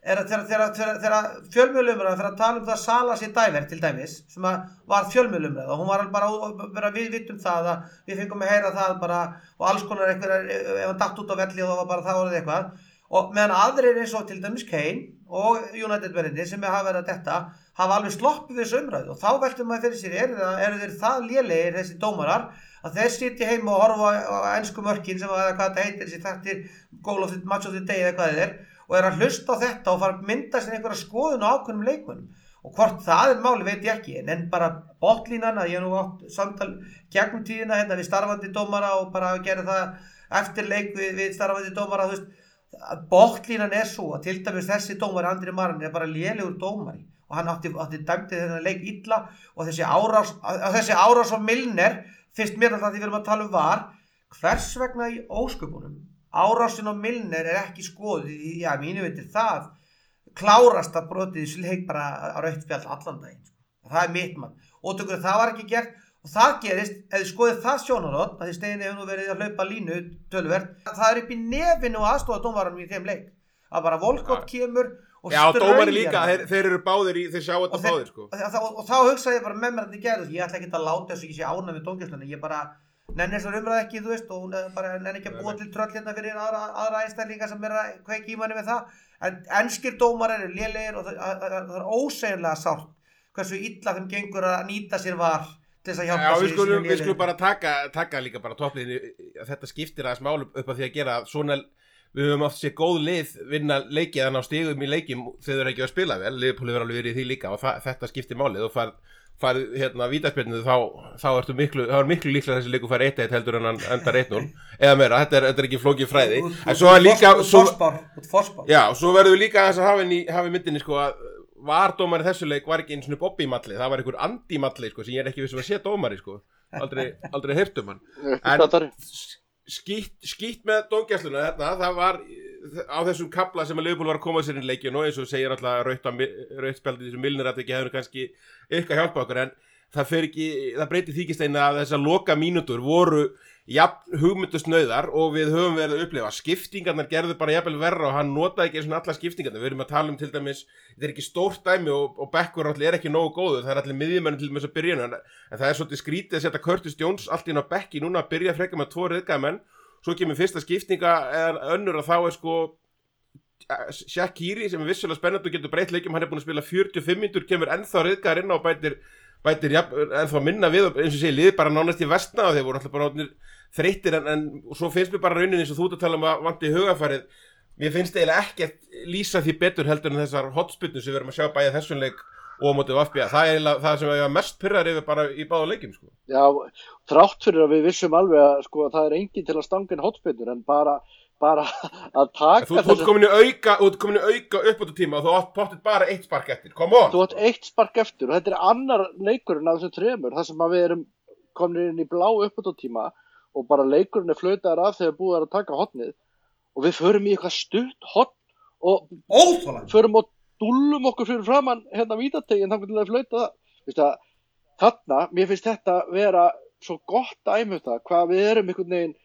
þegar fjölmiðlumræða fyrir að tala það Sala sé dæver til dæmis sem var fjölmiðlumræða og hún var bara við vitum það að við fengum að heyra það bara og alls konar einhverjar ef hann datt út á velli og það var bara það orðið eitthvað og meðan aðrir eins og til dæmis Kane og United-verðinni sem hafa verið að detta hafa alveg sloppið við þessu umræðu og þá veltum maður fyrir sér eru þeir það lélegir þessi dómarar að þeir sitja heima og horfa á ensku mörkin sem hvað þetta heitir þessi þættir goal of the match of the day eða hvað þið og að hlusta á þetta og fara að mynda sér einhverja skoðun á ákveðnum leikmönnum og hvort það máli veit ég ekki en bara bottlínan að ég nú átt samtal gegnum tíðina hérna við starfandi dómara og bara gera það eftir leik við starfandi dómara að bottlínan svo að til dæmis þessi dómari Andri Maran bara lélegur dómari og hann átti dæmdi þennan leik illa og þessi árás á Milner fyrst mér alltaf því við erum að tala var hvers vegna í ósköpunum árásin á Milner ekki skoðuð já, mínu veitir það klárast að brotið í leik bara á rautt spjald allan daginn það mitt mann og það var ekki gert og það gerist, ef þið skoðið það sjónarhorn að þið Steini hefur nú verið að hlaupa línu töluvert, það upp í nefinu og aðstofa dómaranum í þeim leik að bara Volkott kemur og
já, dómari líka, þeir eru báðir þeir sjá þetta báðir sko
og þá hugsaði ég bara með mér að þetta gerðist ég ætla ekki að láta þess að ég sé ánægð með dómgæsluna ég bara nennir svo umræð ekki, þú veist, og hún bara nenni ekki að búa til tröll hérna fyrir aðra einstaklinga sem að kveiki í manni með það, en enskir dómarar eru lélegir og það er ósegjanlega sárt hversu illa þeim gengur að nýta sér var til þess að hjálpa
sér. Við skulum bara taka líka bara toppliðinu, þetta skiptir aðeins málu upp að því að gera svona, við höfum oft séð góð lið vinna leiki eða ná stigum í leikjum þegar þeir eru ekki að spila vel, Liverpool hefur alveg verið í því líka og þetta skiptir málið og farið vítaspyrnu þá er miklu líklega þessi leikur fær 1-1 heldur en hann endar 1-0 eða meira, þetta er ekki flókið fræði en svo er líka svo verður við líka að hafa í myndinni sko að vardómari þessu leik var ekki einu svona Bobby Malli, það var einhver Andy Malli sko sem ég er ekki vissum að sé dómari sko aldrei heyrt hann en skýtt með dómgæsluna það var á þessum kafla sem að Liverpool var að koma sér inn leikjun og eins og segir alltaf rautt spjaldið þessum Milner að ekki hefur kannski eitthvað hjálpa okkur en það breytir þykist að þessar loka mínútur voru jafn hugmyndusnauðar og við höfum verið að upplifa skiptingarnar gerðu bara jafnvel verra og hann notaði ekki svona alla skiptingarnar við erum að tala til dæmis, þetta er ekki stórt dæmi og Beckur allir er ekki nógu góður það er allir miðjumenn til dæmis að byrja en það er svolítið skrítið að setja Curtis Jones allt inn á bekki núna að byrja frekar með 2 riðgamenn svo kemur fyrsta skiptinga eða önnur og þá er sko Shaqiri sem er vissulega spennandi og getur breytt leikjum hann er búin að spila 45 mínútur kemur ennþá riðgar inn á bætir ennþá minna við og eins og sé liðið bara nánast í vestna og þeir voru alltaf bara þreyttir en svo finnst mér bara raunin eins og þú ert að tala að vanti hugafærið mér finnst eiginlega ekkert lýsa því betur heldur en þessar hotspyrnu sem við erum að sjá bæði þessum leik og á móti VfB það er eiginlega það sem við erum mest pirrar yfir bara í báða leikjum sko.
Já, þrátt fyrir að við vissum alveg að sko það er engin til að stanga inn hotspyrnur en bara að taka
þú ert komin í auka upp á tíma og þú átt pottet bara 1 spark eftir, come on
þú átt 1 spark eftir og þetta er annar leikurinn af þessum 3 þar sem að við erum komin inn í blá upp á tíma og bara leikurinn er flautaður af þegar búið að taka hotnið og við förum í eitthvað stutt hotn og förum og dúllum okkur fyrir framann hérna vítategin þannig til að flauta það þarna, mér finnst þetta vera svo gott dæmi það hvað við erum einhvern veginn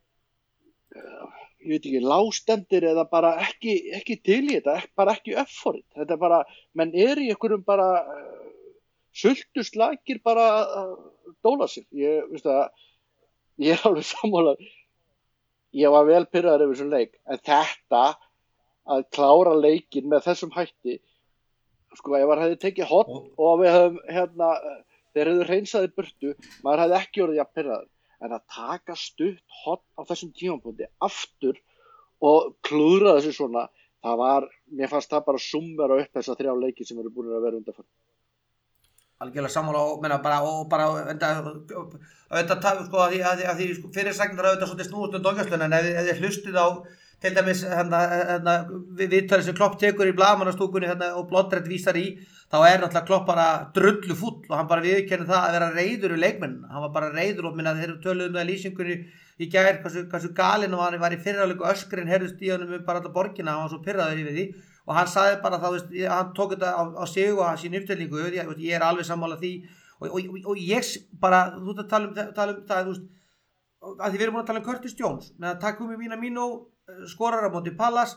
ég veit ekki, lágstendir eða bara ekki til í þetta, bara ekki upp for it. Þetta er bara, menn er í einhverjum bara sultuslakir bara að dóla sér. Ég er alveg sammála. Ég var vel pirraður yfir þessum leik, en þetta að klára leikinn með þessum hætti, sko, ef maður hefði tekið hotn og við hefðum þeir hefðu hreinsaði burtu, maður hefði ekki orðið jafn pirraður. En að taka stutt hotn á þessum tímapunkti aftur og klúðra þessu svona, mér fannst það bara summera upp þessa 3 leiki sem eru búin að vera undanfarið.
Algjörlega sammála og bara auðvitað sko að því fyrirsæknar auðvitað svolítið snúist dómgæsluna en ef þið hlustið á til dæmis viðtalið sem Klopp tekur í blaðamannastúkunni og Bloddred vísar í þá er náttúrulega Klopp bara drullu fúll og hann bara viðurkennir það að vera reiður í leikmenn hann var bara reiður og minna þeir töluðum með lýsingunni í gær hversu galinn og hann var í fyrraleik og öskurinn heyrðust í honum bara alla borgina hann var svo pirraður yfir því og hann sagði bara hann tók þetta á sig og sín upptellingu ég er alveg sammála því og ég bara þú ert að tala um það að því við erum búin að tala um Curtis Jones með Takumi Minamino skorar á móti Palace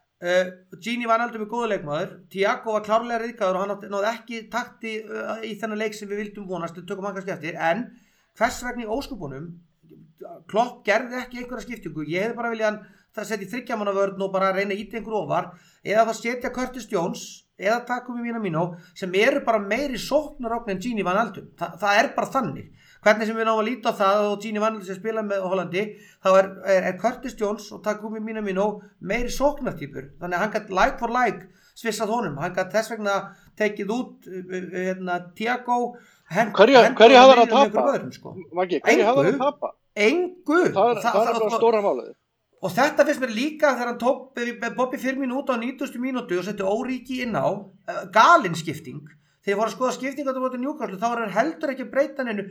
Gini var aldrei með góðu leikmaður Thiago var klárlega ryðgaður og hann náði ekki takti í þennan leik sem við vildum vonast tökum hann kannski eftir en hvers vegna í óskupunum Klopp gerði ekki einhverja skiptingu ég hefði bara viljað það setja 3 manna vörn og bara reyna að íta einhver ofar eða það setja Curtis Jones eða Takumi Minamino sem eru bara meiri sóknarógn en Gini Van Aldum það er bara þannig hvernig sem við náum að líta á það og Gini Van Aldum sem spila með Hollandi þá er Curtis Jones og Takumi Minamino meiri sóknartýpur þannig að hann gætt like for like svissað honum hann gætt þess vegna tekið út Thiago
hverju hafði hann að tapa? Maggi, hverju hafði hann að tapa?
Engu
það er bara stóra málið
og þetta finnst mér líka þegar hann tók Bobby Firmino út á 90. mínútu og setti Origi inn á galin skipting þegar ég fór að skoða skiptingar á Newcastle þá var hann heldur ekki að breyta hennu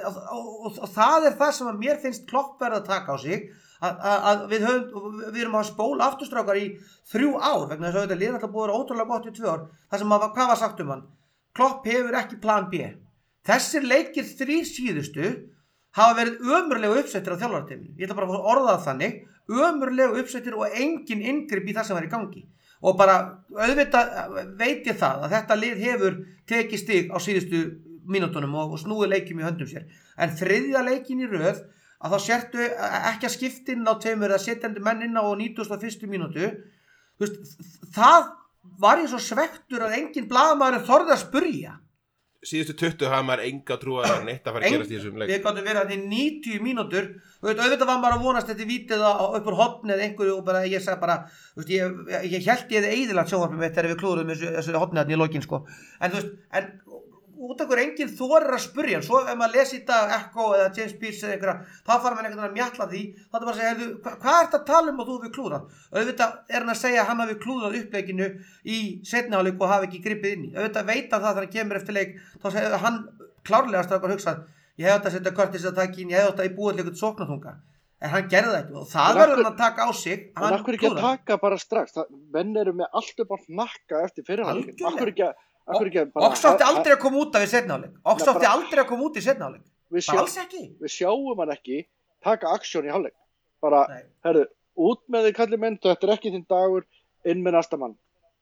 og það er það sem að mér finnst Klopp verða að taka á sig að við erum að spóla afturstrákar í 3 ár vegna þess að þetta liðan alltaf búið að vera ótrúlega gott í 2 ár það sem hvað var sagt hann Klopp hefur ekki plan B þessir leikir 3 síðustu hafa verið ömurlega uppsettir á þjálfarteyminu ég ætla bara að orða það þannig ömurlega uppsettir og engin inngrip í það sem var í gangi og bara auðvitað veit ég það að þetta lið hefur tekið stig á síðustu mínútunum og snúið leikjum í höndum sér en 3. leikin í röð að þá sértu ekki að skipta inn á tveimur eða setjandi menn inn á 91. mínútu, þú veist, það var ég svo svektur að engin blaðamaður þorði að spurja.
Síðustu 20 hafa maður enga trú að neitt að fara að gerast í þessum leik.
Við gátum verið að í 90 mínútur, auðvitað var maður að vonast þetta vítið upp úr hotni eða einhverju og bara, ég sagði bara, þú veist, ég held ég hefði eyðilagt sjónvarpið mitt þegar við klúðurum þessu hotni þarna í lokin, sko. En þú veist, en út af hverju enginn þorir að spurja, svo ef maður lesi í dag Echo eða James Pierce eða einhverja, þá fara maður einhvern veginn að mjatla því, þá er bara að segja, heyrðu, hvað ertu að tala og þú hefur klúðrað? Auðvitað er hann að segja að hann hafi klúðrað uppleikinu í seinni hálfleik og hafi ekki gripið inn í. Auðvitað veit hann það þegar hann kemur eftir leik, þá segir hann klárlega strákar hugsað, ég hef átt að setja Curtis að taka inn, ég hef átt að í búið eitthvað sóknarþunga. En hann gerði það ekki og það verður hann að taka á sig.
En af hverju ekki að taka bara strax? Menn eru með allt upp á hnakka eftir fyrri hálfleik. Af hverju ekki bara...
Ox átti aldrei að koma út af í seinni hálfleik. Ox átti aldrei að koma út í seinni hálfleik. Bara alls ekki.
Við sjáum hann ekki taka aksjón í hálfleik. Bara, herru, út með þig kallir menn, þetta er ekki þinn dagur, inn með næsta mann.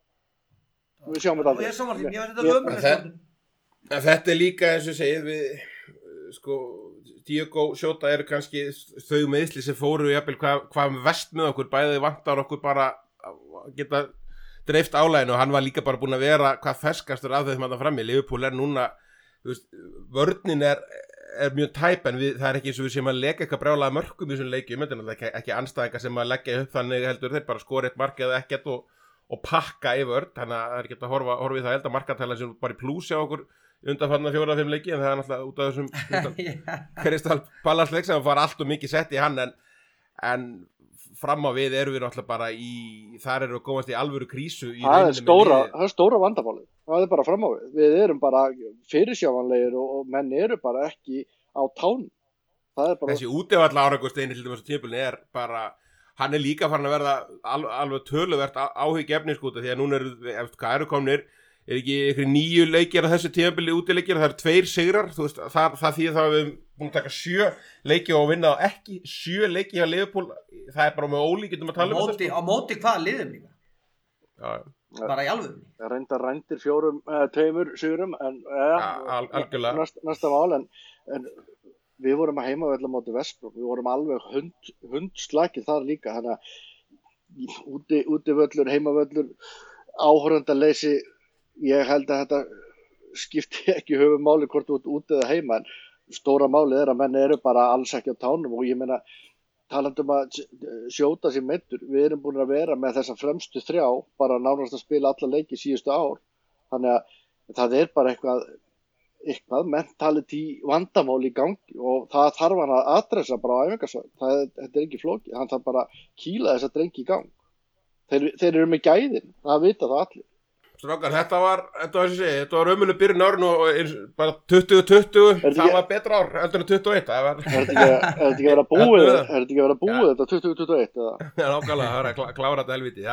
Við sjáum þetta aldrei.
Ég samar því, ég veist þetta ömurlega.
Þetta er líka eins og segið við, sko, Diogo Jota eru kannski þau meiðsli sem fóru jafnvel hvað vest með okkur, bæði vantar okkur bara að geta dreift álæginu og hann var líka bara búinn að vera hvað ferskastur af þeim að það frammi. Liverpool er núna, þú veist, vörnin er mjög tæp en það er ekki eins og við séum að leika eitthvað brjálaða mörkum í þessum leikjum, þetta er ekki andstæðingar sem að leggja upp þannig heldur þeir bara skora eitt mark eða ekkert og pakka í vörn, þannig að það er ekki að horfa í það elda markatælan sem bara í plúsi á okkur undanfarna 4-5 leiki en það er náttúrulega út af þessum Crystal Palace leik sem fara allt og mikið sett í hann en fram á við erum við náttúrulega bara þar erum við komast í alvöru krísu
það er stóra vandamálið, það er bara fram á við erum bara fyrirsjávanlegir og menn eru bara ekki á tánum.
Þessi útivalla árangusteini til þess að tímabilinu er bara, hann er líka farin að verða alveg töluvert áhyggjuefni sko, því að núna eru komnir er ekki ykkur 9 leikir að þessu tímabili útileikir, það eru 2 sigrar, þú veist, það þýðir það að við erum búin að taka 7 leiki og vinna á ekki 7 leiki hjá Liverpool, það er bara með ólíkindum að tala um þetta.
Á móti hvaða liðum líka? Já. Bara í alvörunni.
Reyndar rændir 2 sigurum, en
algjörlega.
Næsta mál, en við vorum að heimavelli á móti Vestbrom, við vorum alveg hundslakir þar líka, þannig að útivöllur, heimavöllur, áhorfandaleysi. Ég held að þetta skipti ekki höfumáli hvort þú ert út eða heima en stóra málið er að menn eru bara alls ekki á tánum og ég meina talandi að Jota sig meiddur, við erum búin að vera með þessa fremstu 3 bara nánast að spila alla leiki síðustu ár þannig að það er bara eitthvað mentality vandamál í gangi og það þarf hann að adressa bara á æfingasvæði, þetta er ekki flókið, hann þarf bara að kýla þessa drengi í gang þeir eru með gæðin, það vita það allir.
Strákar, þetta var ömurleg byrjun árinu og bara 2020, það var betra ár heldur en 21. Er
þetta ekki verið að búið þetta 2021?
Já, nákvæmlega, það er að klára þetta helviti.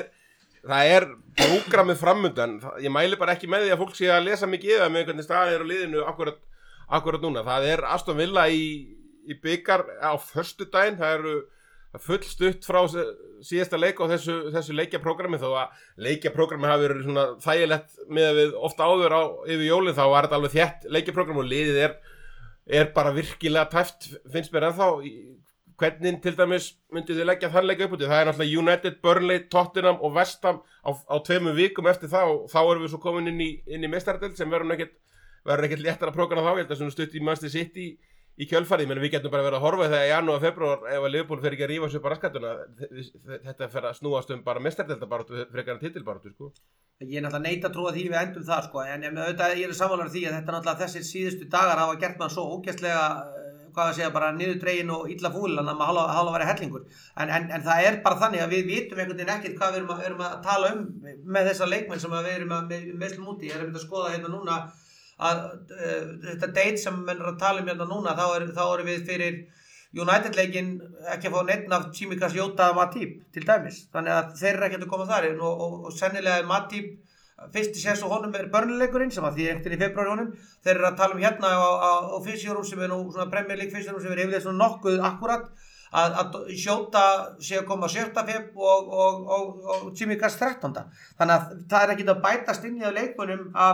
Það er prógrammið framundan, ég mæli bara ekki með því að fólk sé að lesa mikið eða með hvernig staðan er á liðinu akkurat núna. Það er Aston Villa í bikar á föstudaginn, það eru full stutt frá síðasta leik á þessu leikjaprógrammi þó að leikjaprógrammi hafi verið svona þægilegt með við ofta áður yfir jólin þá var þetta alveg þétt leikjaprógramm og liðið er bara virkilega tæft finnst mér ennþá hvernig til dæmis myndið þið leggja þann leik upp út það er náttúrulega United, Burnley, Tottenham og West Ham á 2 vikum eftir þá erum við svo komin inn í meistaradeild sem verður ekkert léttara prógram þá ég held að svona stutt í Manchester City í kjölfarið, menn við getum bara verið að horfa þegar í janúar, februar, ef að Liverpool fer ekki að rífa sér bara raskatuna, þetta fer að snúast bara meistaradeildabaráttu frekar en titilbaráttu, sko.
Ég er náttúrulega neita að trúa því við endum það, sko, en auðvitað ég er sammála því að þetta náttúrulega þessir síðustu dagar hafa gert mann svo ógeðslega, hvað að segja, bara niðurdregin og illa fúlan að maður hálfa væri hellingur. En það er bara þannig að við vitum einhvern veginn ekkert hvað við erum að tala með þessa leikmenn sem við erum með meðslum úti. Ég er að skoða hérna núna að þetta date sem menn er að tala hérna núna þá erum við fyrir United leikinn ekki að fá neitt af Tsimikas, Jota, Matip til dæmis þannig að þeir eru ekkert að koma þar og sennilega er Matip fyrsti sess og honum er Burnley-leikurinn sem að því eftir í februar honum þeir eru að tala hérna á fysjórum sem er nú svona Premier League fysjórum sem er yfirlega svona nokkuð akkurat að Jota sé að koma 7. feb og Tsimikas 13. Þannig að það er ekkert að bætast inn í leikmunum af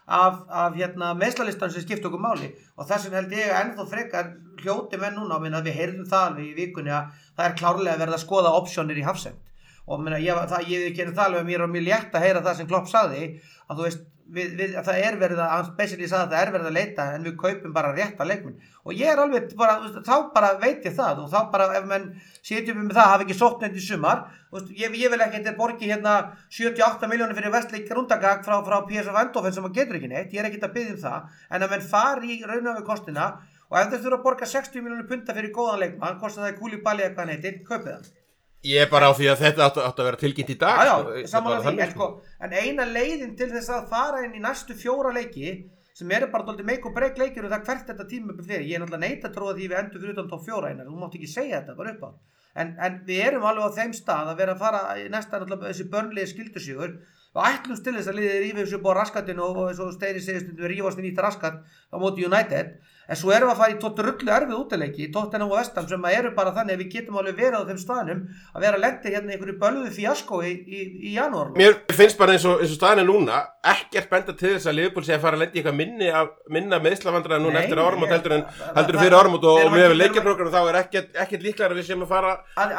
af meðslalistan sem skipta okkur máli og þess vegna held ég ennþá frekar hljóti menn núna og við heyrðum það alveg í vikunni að það klárlega verið að skoða optionir í hafsend og ég gerir það alveg að mér er mjög létt að heyra það sem Klopp sagði að þú veist að það verið að hann basically sagði að það verið að leita en við kaupum bara rétta leikmenn og ég alveg bara þá bara veit ég það og þá bara ef menn sitjum með það hafa ekki sótt neitt í sumar ég vil ekki þetta borgi 78 milljónir fyrir Westlake rundagag frá PSV Eindhoven sem getur ekki neitt ég ekki að biðja það en að menn fari í raunöfu kostina og ef þeir þurfa að borga 60 milljónir punta fyrir góðan leikmann kostar það Koulibaly eitthvað hann heitir kaupið hann
Ég bara á því að þetta átti að vera tilkynnt í dag
Já, samanlega því, en eina leiðin til þess að fara inn í næstu 4 leiki sem eru bara dálítið make og break leikir og það hvert þetta tíma upp fyrir. Ég náttúrulega neita að trúa því við endum fyrir utan top 4 einar, þú mátt ekki segja þetta bara upp á. En við erum alveg á þeim stað að vera að fara í næsta náttúrulega þessi börnlegi skildusígur og ætlumst til þess að liðið rífið þessu upp á raskatinn og eins og Steini segist við rífast í nýtt raskat á móti United en svo erum við að fara í drullu erfið útileiki Tottenham og West Ham sem eru bara þannig að við getum alveg verið á þeim staðnum að vera lendi hérna einhverju bölvuðu fíaskó í janúar.
Mér finnst bara eins og staðan núna ekkert benda til þess að Liverpool sé að fara að lendi eitthvað minna meðslavandræði núna eftir áramót heldur fyrir áramót og með leikjaprógram þá ekkert líklega að við séum að fara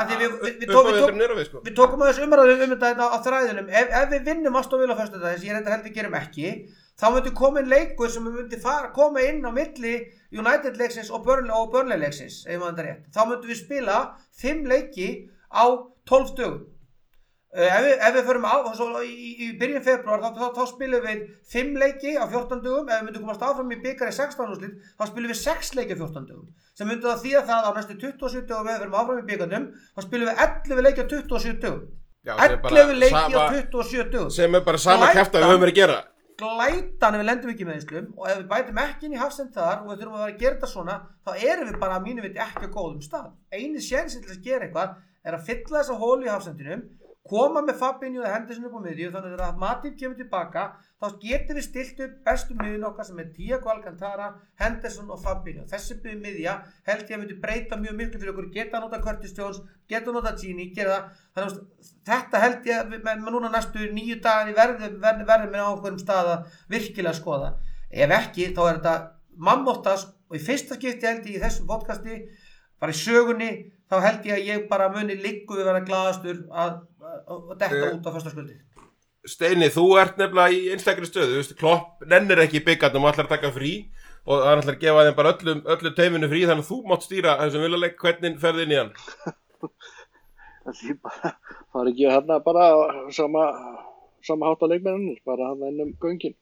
við tókum aðeins umræðu þetta á þræðunum ef við vinnum Aston Villa á föstudag þess ég reyndar held við gerum ekki þá myndi komin leikur sem myndi koma inn á milli United leiksins og Burnley leiksins ef maður þetta rétt. Þá myndum við spila 5 leiki á 12 dögum. Ef við förum í byrjun febrúar þá spilum við 5 leiki á 14 dögum. Ef við myndum komast áfram í bikar í 16 úrslit þá spilum við 6 leiki á 14 dögum. Sem myndi það þýða það á næstu 27 dögum ef við förum áfram í bikarnum þá spilum við 11 leiki á 27 dögum.
Já,
11 leiki á 27 dögum.
Sem bara sama kjafta við höfum verið að gera.
Glætan ef við lendum ekki með einslum og ef við bætum ekki inn í hafsend þar og við þurfum að vera að gera þetta svona þá erum við bara að mínu viti ekki á góðum stað. Einu sénsinn til að gera eitthvað er að fylla þessa hólu í hafsendinum koma með Fabinho eða Henderson upp á miðju þannig að Matip kemur tilbaka þá getum við stilt upp bestu miðjun okkar sem Thiago Alcantara, Henderson og Fabinho þessi miðja held ég að myndi breyta mjög miklu fyrir okkur geta nota Curtis Jones, geta nota Gini gera það, þannig að þetta held ég með núna næstu 9 dagar verður með á einhverjum stað að virkilega skoða ef ekki þá er þetta mammóttas og í fyrsta skipti held ég í þessum podcasti bara í sögunni þá held ég að ég bara muni liggu við vera glaðastur að detta út á föstaskvöldi.
Steini, þú ert nefnilega í einstakri stöðu, Klopp nennir ekki í byggarnum og ætlar að taka frí og hann ætlar að gefa þeim bara öllu teiminu frí þannig að þú mátt stýra þessum viljuleik, hvernig ferði inn í hann?
Það fara ekki hérna bara sama hátt á leikmennunum, bara hann ennum göngin.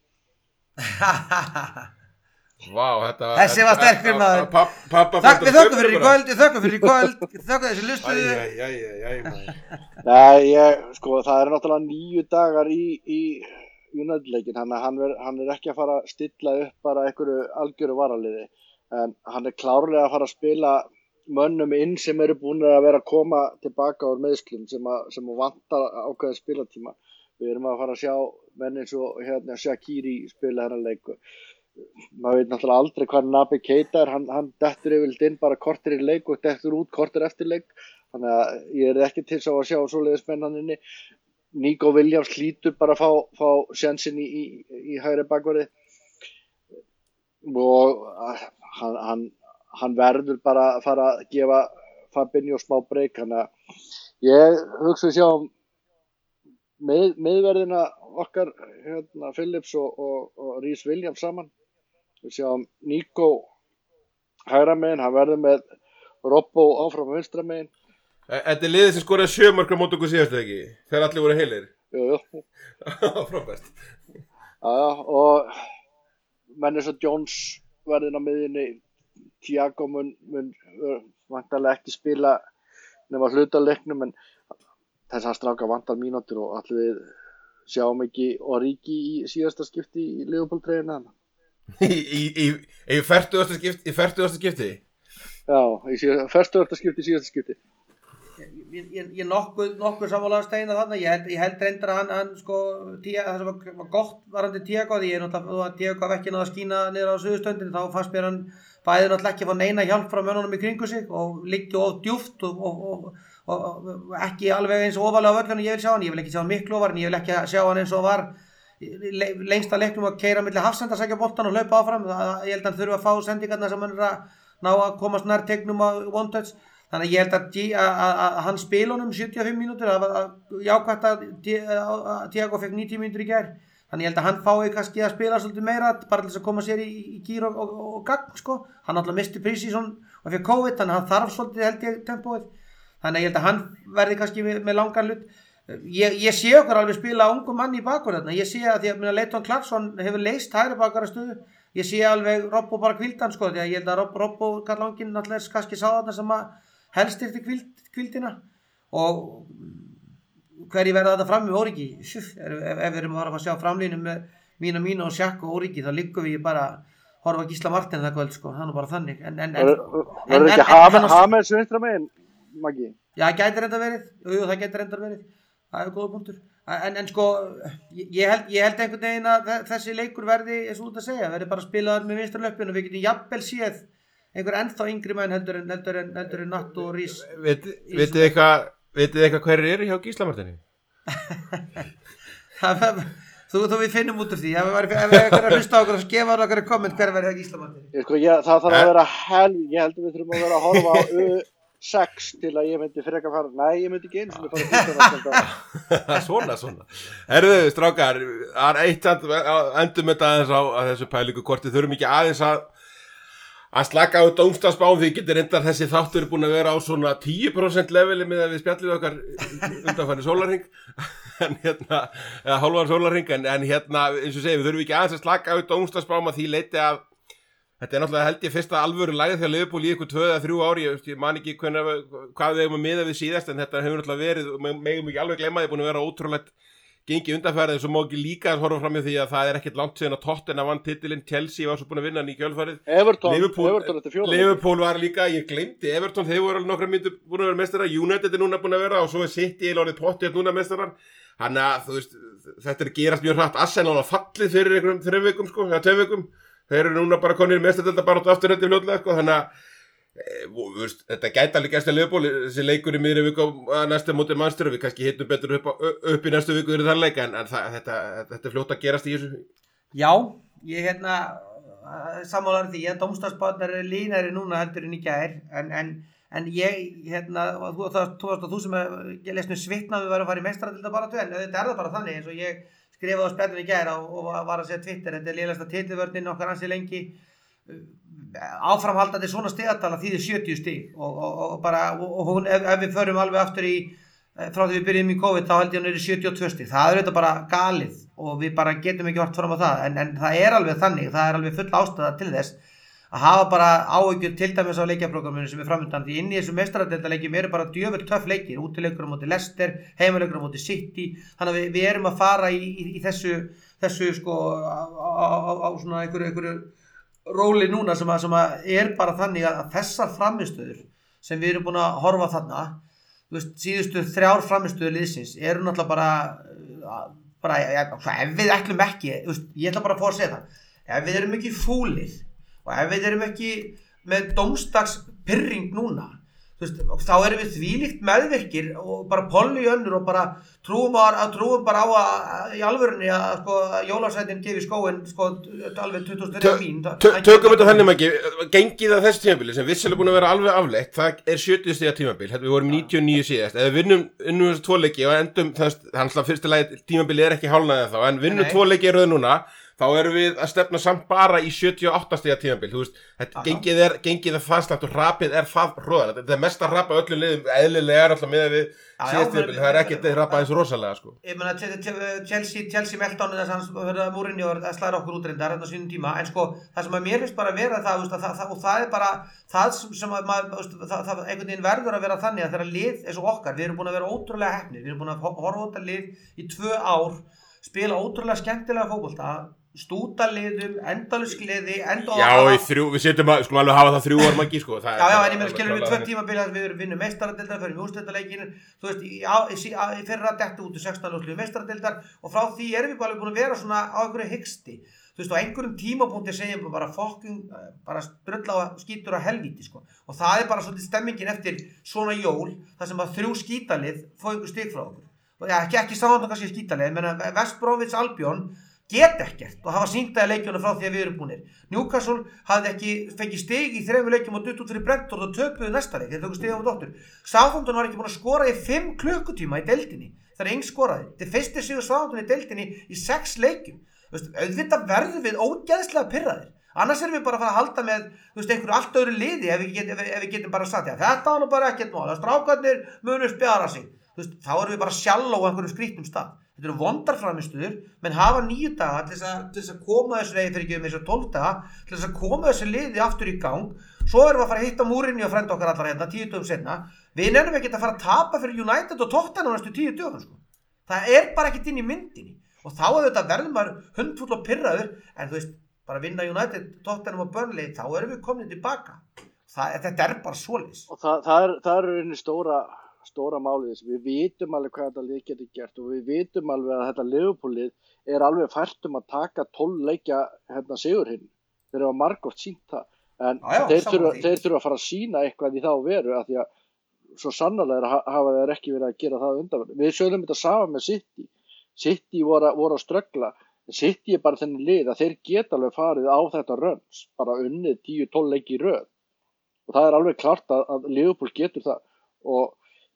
Vá,
þessi var sterkur maður. Við þökkum fyrir í kvöld, þökkum þessi lustuðu.
Nei, það er náttúrulega 9 dagar í United-leikin, hann er ekki að fara að stilla upp bara einhverju algjöru varaliði, en hann er klárlega að fara að spila mönnum inn sem eru búin að vera að koma tilbaka úr meiðslum sem vantar ákveðið spilatíma. Við erum að fara að sjá menn eins og Shaqiri spila þennan leiku. Maður veit náttúrulega aldrei hvað Naby Keita er, hann dettur yfirleitt inn bara korter í leik og dettur út korter eftir leik, þannig að ég er ekki til að sjá svoleiðis spennandi. Nico Williams hlýtur bara að fá sjansinn í hægri bakverði og hann verður bara að fara að gefa Fabinho smá break, þannig að ég hugsa að sjá miðverðina okkar Phillips og Rhys Williams saman. Við sjáum Nico hægra megin, hann verður með Robbo áfram vinstra megin.
Þetta er liðið sem skoraði 7 mörk á móti okkur síðast ekki, þegar allir voru heilir.
Jú.
Frábært.
Já, og menn eins og Jones verður á miðjunni, Thiago mun vantarlega ekki spila nema hluta leiknum, en þess að stráka vantar mínútur og allir við sjáum ekki Origi í síðasta skipti í Liverpool-treyjunni.
Í 40. skipti?
Já, í 40. skipti, síðasta skipti.
Ég nokkuð sammála Steina þarna, ég held reyndar að hann það sem var gott varandi Thiago, því ég náttúrulega Thiago hafði ekki náð að skína niður á suðustöndinni, þá fannst mér hann bæði náttúrulega ekki að fá neina hjálp frá mönnunum í kringu sig og liggja of djúpt og ekki alveg eins ofalega á völlunum ég vil sjá hann, ég vil ekki sjá hann miklu ofar en ég vil ekki sjá hann eins og var lengsta leiknum að keyra milli hafsenda, sækja boltan og hlaupa áfram. Ég held að hann þurfi að fá sendingarna sem hann ná að komast nær tegnum á one touch. Þannig að ég held að hann spila honum 75 mínútur, það var jákvæmt að Thiago fekk 90 mínútur í gær. Þannig ég held að hann fái kannski að spila svolítið meira, bara til þess að koma sér í gír og gagn, sko. Hann alltaf misti pre-season og fekk COVID, þannig að hann þarf svolítið held ég tempóið. Þannig að ég held að hann verði kannski með langan hlut. Ég sé okkur alveg spila ungum manni í bakur þarna. Ég sé að því að Leighton Clarkson hefur leyst hægri bakara stöðu. Ég sé alveg Robbo bara hvíldan, sko, því að ég held að Robbo Karlangin náttúrulega kannski sá þarna sem að helst til hvíldina. Og hverji verða þetta fram með Origi? Ef við erum að fara að sjá framlínu með mínu og Sjakk og Origi, þá liggum við bara horfa Gísla Martin það kvöld, sko. Það er bara þannig.
Verður ekki Hames vinstra megin, Maggi?
Já, það gæti reynda verið. Jú, það gæti reynda verið. Það er góða punktur. En sko, ég held einhvern veginn að þessi leikur verði, eins og út að segja, verði bara spilaðar með vinstra löppin og við getum jafnvel séð einhver ennþá yngri menn heldur en Natt og Rís.
Vitið eitthvað hverjir eru hjá Gísla Martini?
Þú við finnum út af því. Ef við eitthvað að hlusta á okkur og gefa okkur komment hver verði hjá Gísla Martini.
Það þarf að vera ég held að við þurfum að vera að horfa á 6 til að ég myndi frekar fara. Nei, ég myndi ekki eins og fara
Svona. Herðu, strákar, það er eitt endum þetta aðeins á þessu pælingu korti. Þurfum ekki aðeins að slaka á dómstagsbám því getur reyndar þessi þáttur búin að vera á svona 10% leveli með að við spjallum okkar undanfæri sólarhring eða hálfan sólarhring en eins og segir við þurfum ekki aðeins að slaka á dómstagsbám að því leiti að þetta er náttúrulega held ég fyrsta alvöru lagið þegar Liverpool í ykkur 2 eða 3 ári ég man ekki hvað við eigum að miða við síðast en þetta hefur náttúrulega verið megum ekki alveg gleyma því búin að vera ótrúlegt gengi undanfærið en svo má ekki líka að horfa fram í því að það er ekkert langt síðan að Tottenham vann titilinn, Chelsea var svo búin að vinna hann í kjölfarið Liverpool var líka, ég gleymdi Everton, þeir voru alveg nokkra myndu búin að vera meistarar, United er núna búin að vera og svo er City eða orðið Potter núna meistarar þannig að þú veist, þetta er gerast mjög hratt Arsenal á fallið fyrir einhverjum 3 vikum sko, eða 2 vikum, þeir eru núna bara konir meistaradeildar bara út aftur þetta fljótlega sko, þannig að þetta gæti alveg gæst að Liverpool þessi leikur í miðri viku á næsta móti Manchester við kannski hittum betur upp í næstu viku fyrir þann leik en þetta er fljótt að gerast í þessu. Já,
ég sammálar því að dómstagsbáðnar eru línari núna heldur en í gær en ég þú sem ég lesnum svitna við varum að fara í meistaradeildar bara en þetta er það bara þannig eins og ég skrifaði á spjallinu í gær og var að segja Twitter þetta er lélegasta titilvörnin okkar ansi lengi áframhaldandi svona stigatala þýðir 70 stig og hún ef við förum alveg aftur í frá því við byrjum í COVID þá held ég hún er í 72 stig það er þetta bara galið og við bara getum ekki vart fram á það en það er alveg þannig það er alveg full ástæða til þess að hafa bara áhyggjur til dæmis á leikjaprógramminu sem er framöndan því inn í þessu meistaradeildarleikjum eru bara djöfull töff leikir útileikur á móti Leicester, heimaleikur á móti City þannig að við erum að fara í þessu sko á svona einhverju róli núna sem að er bara þannig að þessar framistöður sem við erum búin að horfa þarna síðustu 3 framistöður liðsins eru náttúrulega bara ef við ætlum ekki ég ætla bara að fá að segja það ef við erum ekki fúlir og ef við erum ekki með dómstagspyrring núna þá erum við þvílíkt meðvirkir og bara polli í önnur og bara trúum bara á að í alvörunni að sko jólasveitin gefi skóin sko alveg 2003 mín
Tökum þetta þannig ekki gengið að þessu tímabili sem vissilega búin að vera alveg afleitt það er 70 stiga tímabil við vorum 99 síðast eða vinnum þessu 2 leiki og endum hans fyrsta lagi tímabili er ekki hálfnaðið þá en vinnum 2 leiki röð núna þá erum við að stefna samt bara í 78 stiga tímabil, þú veist, gengið er það slæmt og rapið er það hróðan, þetta er mest að rapa öllum liðum, eðlilega er alltaf með við síðast tímabil, það er ekkert að rapa eins rosalega, sko. Ég
meina, Chelsea Melton þess að hans verða múrinni og slæra okkur útrindar á sínum tíma, en sko, það sem að mér finnst bara vera það, og það er bara, það sem að það einhvern veginn verður að vera þannig að þegar lið eins og okkar, við erum búin að vera ótrúlega heppnir, við erum búin að horfa á þetta lið í 2 ár, spila ótrúlega skemmtilega fótbolta stúta liðum, endalaust liði
við setjum að, skulum alveg hafa það 3 ár Maggi, sko
en ég meina skilur við 2 tímabil að við vinnum meistaradeildar, förum í úrslitaleikinn þú veist, í fyrra dettu út 16 úrslit meistaradeildar og frá því erum við bara búin að vera svona á einhverju hiksti þú veist, á einhverjum tímapunkti segjum við bara bara strulla og skítur á helvíti, sko og það er bara svolítið stemmingin eftir svona jól þar sem að 3 skítalið fá einhver stig frá okkur og ekki saman kannski skítalið, menna West Bromwich Albion geta ekkert og hafa sýnt það í leikjunum frá því að við erum búnir. Newcastle hafði ekki fengið stig í 3 leikjum og dutt út fyrir Brentford og töpuðu næsta leik. Þeir tóku stig á móti. Southampton var ekki búin að skora í 5 klukkutíma í deildinni. Það Ings skoraði. Þetta fyrsti sigur Southampton í deildinni í 6 leikjum. Auðvitað verðum við ógeðslega pirraðir. Annars erum við bara að fara að halda með einhverju allt öðru liði ef við getum bara sagt þetta var nú bara ekkert mál. Strákarnir munu spjara sig. Þá erum við bara sjálf á einhverjum skrýttum stað. Þetta eru vondarframistuður, menn hafa 9 daga til þess að koma þessu leiði fyrir ekki þessu 12 daga, til þess að koma þessu liði aftur í gang. Svo erum við að fara að hitta Mourinho og frenda okkar allar hérna 10 dögum seinna. Við nefnum ekki að fara að tapa fyrir United og Tottenham næstu 10 dögum sko. Það bara ekkert inn í myndinni. Og þá þetta verður maður hundfull og pirraður, en bara vinna United, Tottenham og Burnley, þá erum við komin tilbaka. Þetta bara svoleiðis.
Og það er einu stóra málið þess. Við vitum alveg hvað þetta lið getur gert og við vitum alveg að þetta Liverpool-lið alveg fært að taka 12 leikja sigurhinn. Þeir hafa margoft sýnt það. En þeir þurfa að fara að sýna eitthvað í þá veru af því að svo sannarlega hafa þeir ekki verið að gera það undanfarið. Við sögðum þetta saman með City. City voru að ströggla. City bara þennan lið að þeir geta alveg farið á þetta runs, bara unnið 10-12 leiki í röð. Og það alveg klart að Liverpool getur það. Og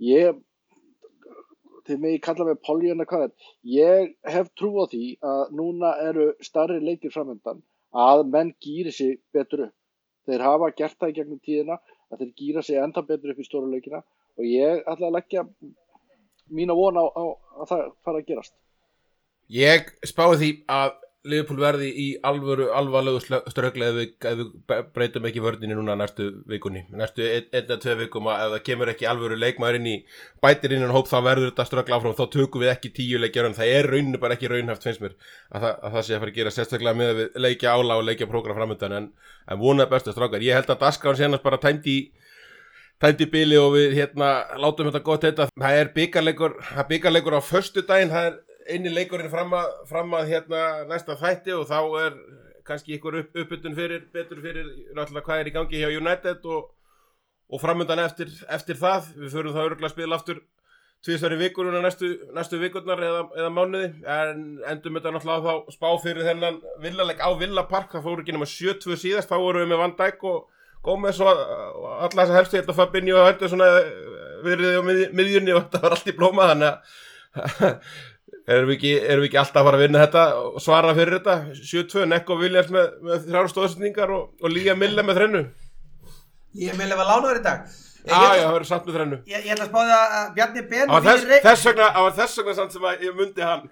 þið megi kalla mig Pollyanna hvað ég hef trú á því að núna eru stærri leikir framöndan að menn gýri sig betur upp. Þeir hafa gert það í gegnum tíðina að þeir gýra sig enda betur upp í stóru leikina og ég ætla að leggja mína von á að það fara að gerast. Ég
spái því að Liverpool verði í alvarlegu ströggli ef við breytum ekki vörninni núna næstu vikunni. Næstu 1-2 vikum ef það kemur ekki alvöru leikmaður inn í bætir innan hóp þá verður þetta ströggla áfram. Þá tökum við ekki 10 leikjar en það rauninu bara ekki raunhæft finnst mér að það sé að fara að gera sérstaklega með við leikja álag og leikja prógram framöndan en vonað bestu strákar. Ég held að Daskán sérnast bara tæmdi bili og við látum þetta gott heita. Það bikarleikur á föstudaginn, það inni leikurinn fram að næsta þætti og þá kannski ykkur uppbytun betur fyrir náttúrulega hvað í gangi hjá United og framöndan eftir það. Við förum það örugglega að spila aftur 2 í vikunum næstu vikurnar eða mánuði en endum þetta náttúrulega þá spá fyrir þennan villaleik á Villa Park. Það fóru ekki nema 7-2 síðast, þá vorum við með Van Dijk og Gómez og alla þess að helstu hérna Fabinho og þetta svona verið á miðjunni og þetta var allt í blóma þannig að Erum við ekki alltaf að fara að vinna þetta og svara fyrir þetta? 7-2, Neco Williams með 3 stóðsendingar og Lía Mille með 3.
Ég Mille var lánaður í dag.
Það verður samt með 3.
Ég ætla að spá það að Bjarni Ben
Það var þess vegna samt sem að ég mundi hann.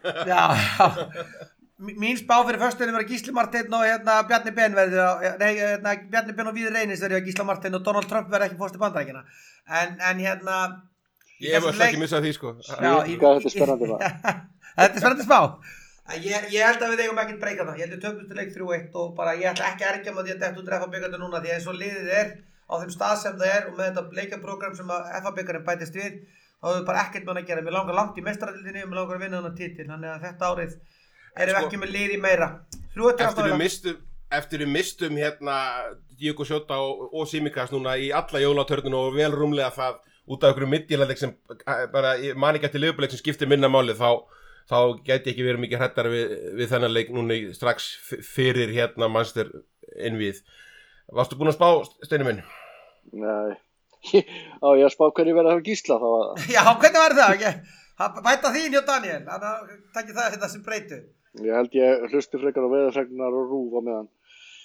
Já, mín spá fyrir föstunni var Gísli Marteinn og Bjarni Ben Bjarni Ben og Víðir Reynis verði Gísla Marteinn og Donald Trump verði ekki fórst í Bandaríkjana. En
ég hef ekki missað því sko.
Þetta er spennandi bara.
Þetta er spennandi spá. Ég held að við eigum ekkert breyka það. Ég held að töpum til leik 3-1 og bara ég ætla ekki að ergja með því að þetta út FA-bikarnir núna því að eins og liðið á þeim stað sem það og með þetta leikjaprógram sem að FA-bikarnir bætist við þá hefur bara ekkert með að gera. Mér langar langt í meistaradeildinni og mér langar að vinna þennan titil. Þannig að þetta árið erum við ekki með lið í meira.
Eftir við mistum Diogo Jota og Tsimikas núna í alla jólatörnuna og vel rúmlega það út af einhverju midtjylaleik sem bara man ekki eftir Liverpool-leik sem skiptir minna máli þá gæti ekki verið mikið hræddari við þennan leik núna strax fyrir Manchester innvíð. Varstu búin að spá, Steini minn?
Nei, ég að spá hverju verið að hafa Gísla þá að...
Já, hvernig var það? Bæta þín hjá Daniel, takk það sem breytu.
Ég held ég hlusti frekar á veðurfreglunar og RÚV á meðan.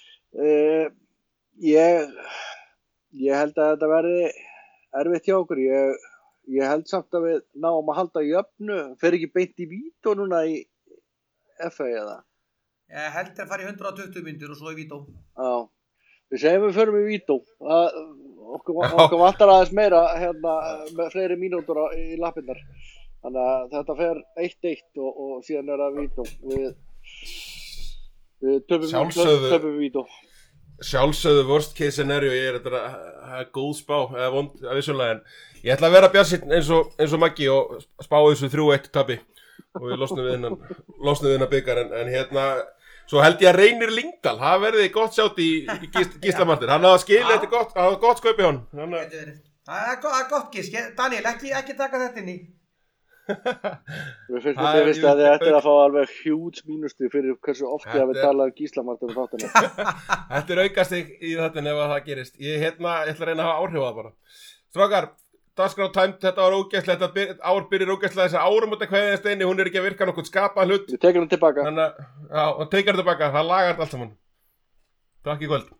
Ég held að þetta verði erfitt hjá okkur. Ég held samt að við náum að halda jöfnu. Fer ekki beint í vító núna í FA eða?
Ég held að fara í 120 mínútur og svo í vító.
Já, við segjum við förum í vító. Okkur vantar aðeins meira með fleiri mínútur í lappirnar. Þannig að þetta fer 1-1 og síðan það vító. Við töpum vító.
Sjálfsögðu worst case scenario þetta góð spá eða vond að vissulega en ég ætla að vera bjartsýnn eins og Maggi og spá þessu 3-1 tapi og við losnum við hennan bikar en svo held ég að Reynir Lyngdal það verði gott sjátt í Gísla Marteinn hann hafa skilið þetta gott skaupi hann
það er gott gísk Daniel ekki taka þetta inn í
Mér finnst að þið ættir að fá alveg huge mínustri fyrir hversu oft ég hafi talað Gísla Martein á þáttunum.
Þetta aukast í þáttunum ef það gerist. Ég ætla að reyna að hafa áhrif á það bara. Strákar, dagskrá tæmt, þetta var ógeðslegt, þetta ár byrjar ógeðslega, þessi áramóta kveðið Steini, hún ekki að virka nokkuð skapaðan hlut.
Við tekum hann tilbaka.
Þannig að, já, og tekur hann tilbaka, það lagar þetta allt saman. Takk í kvöld.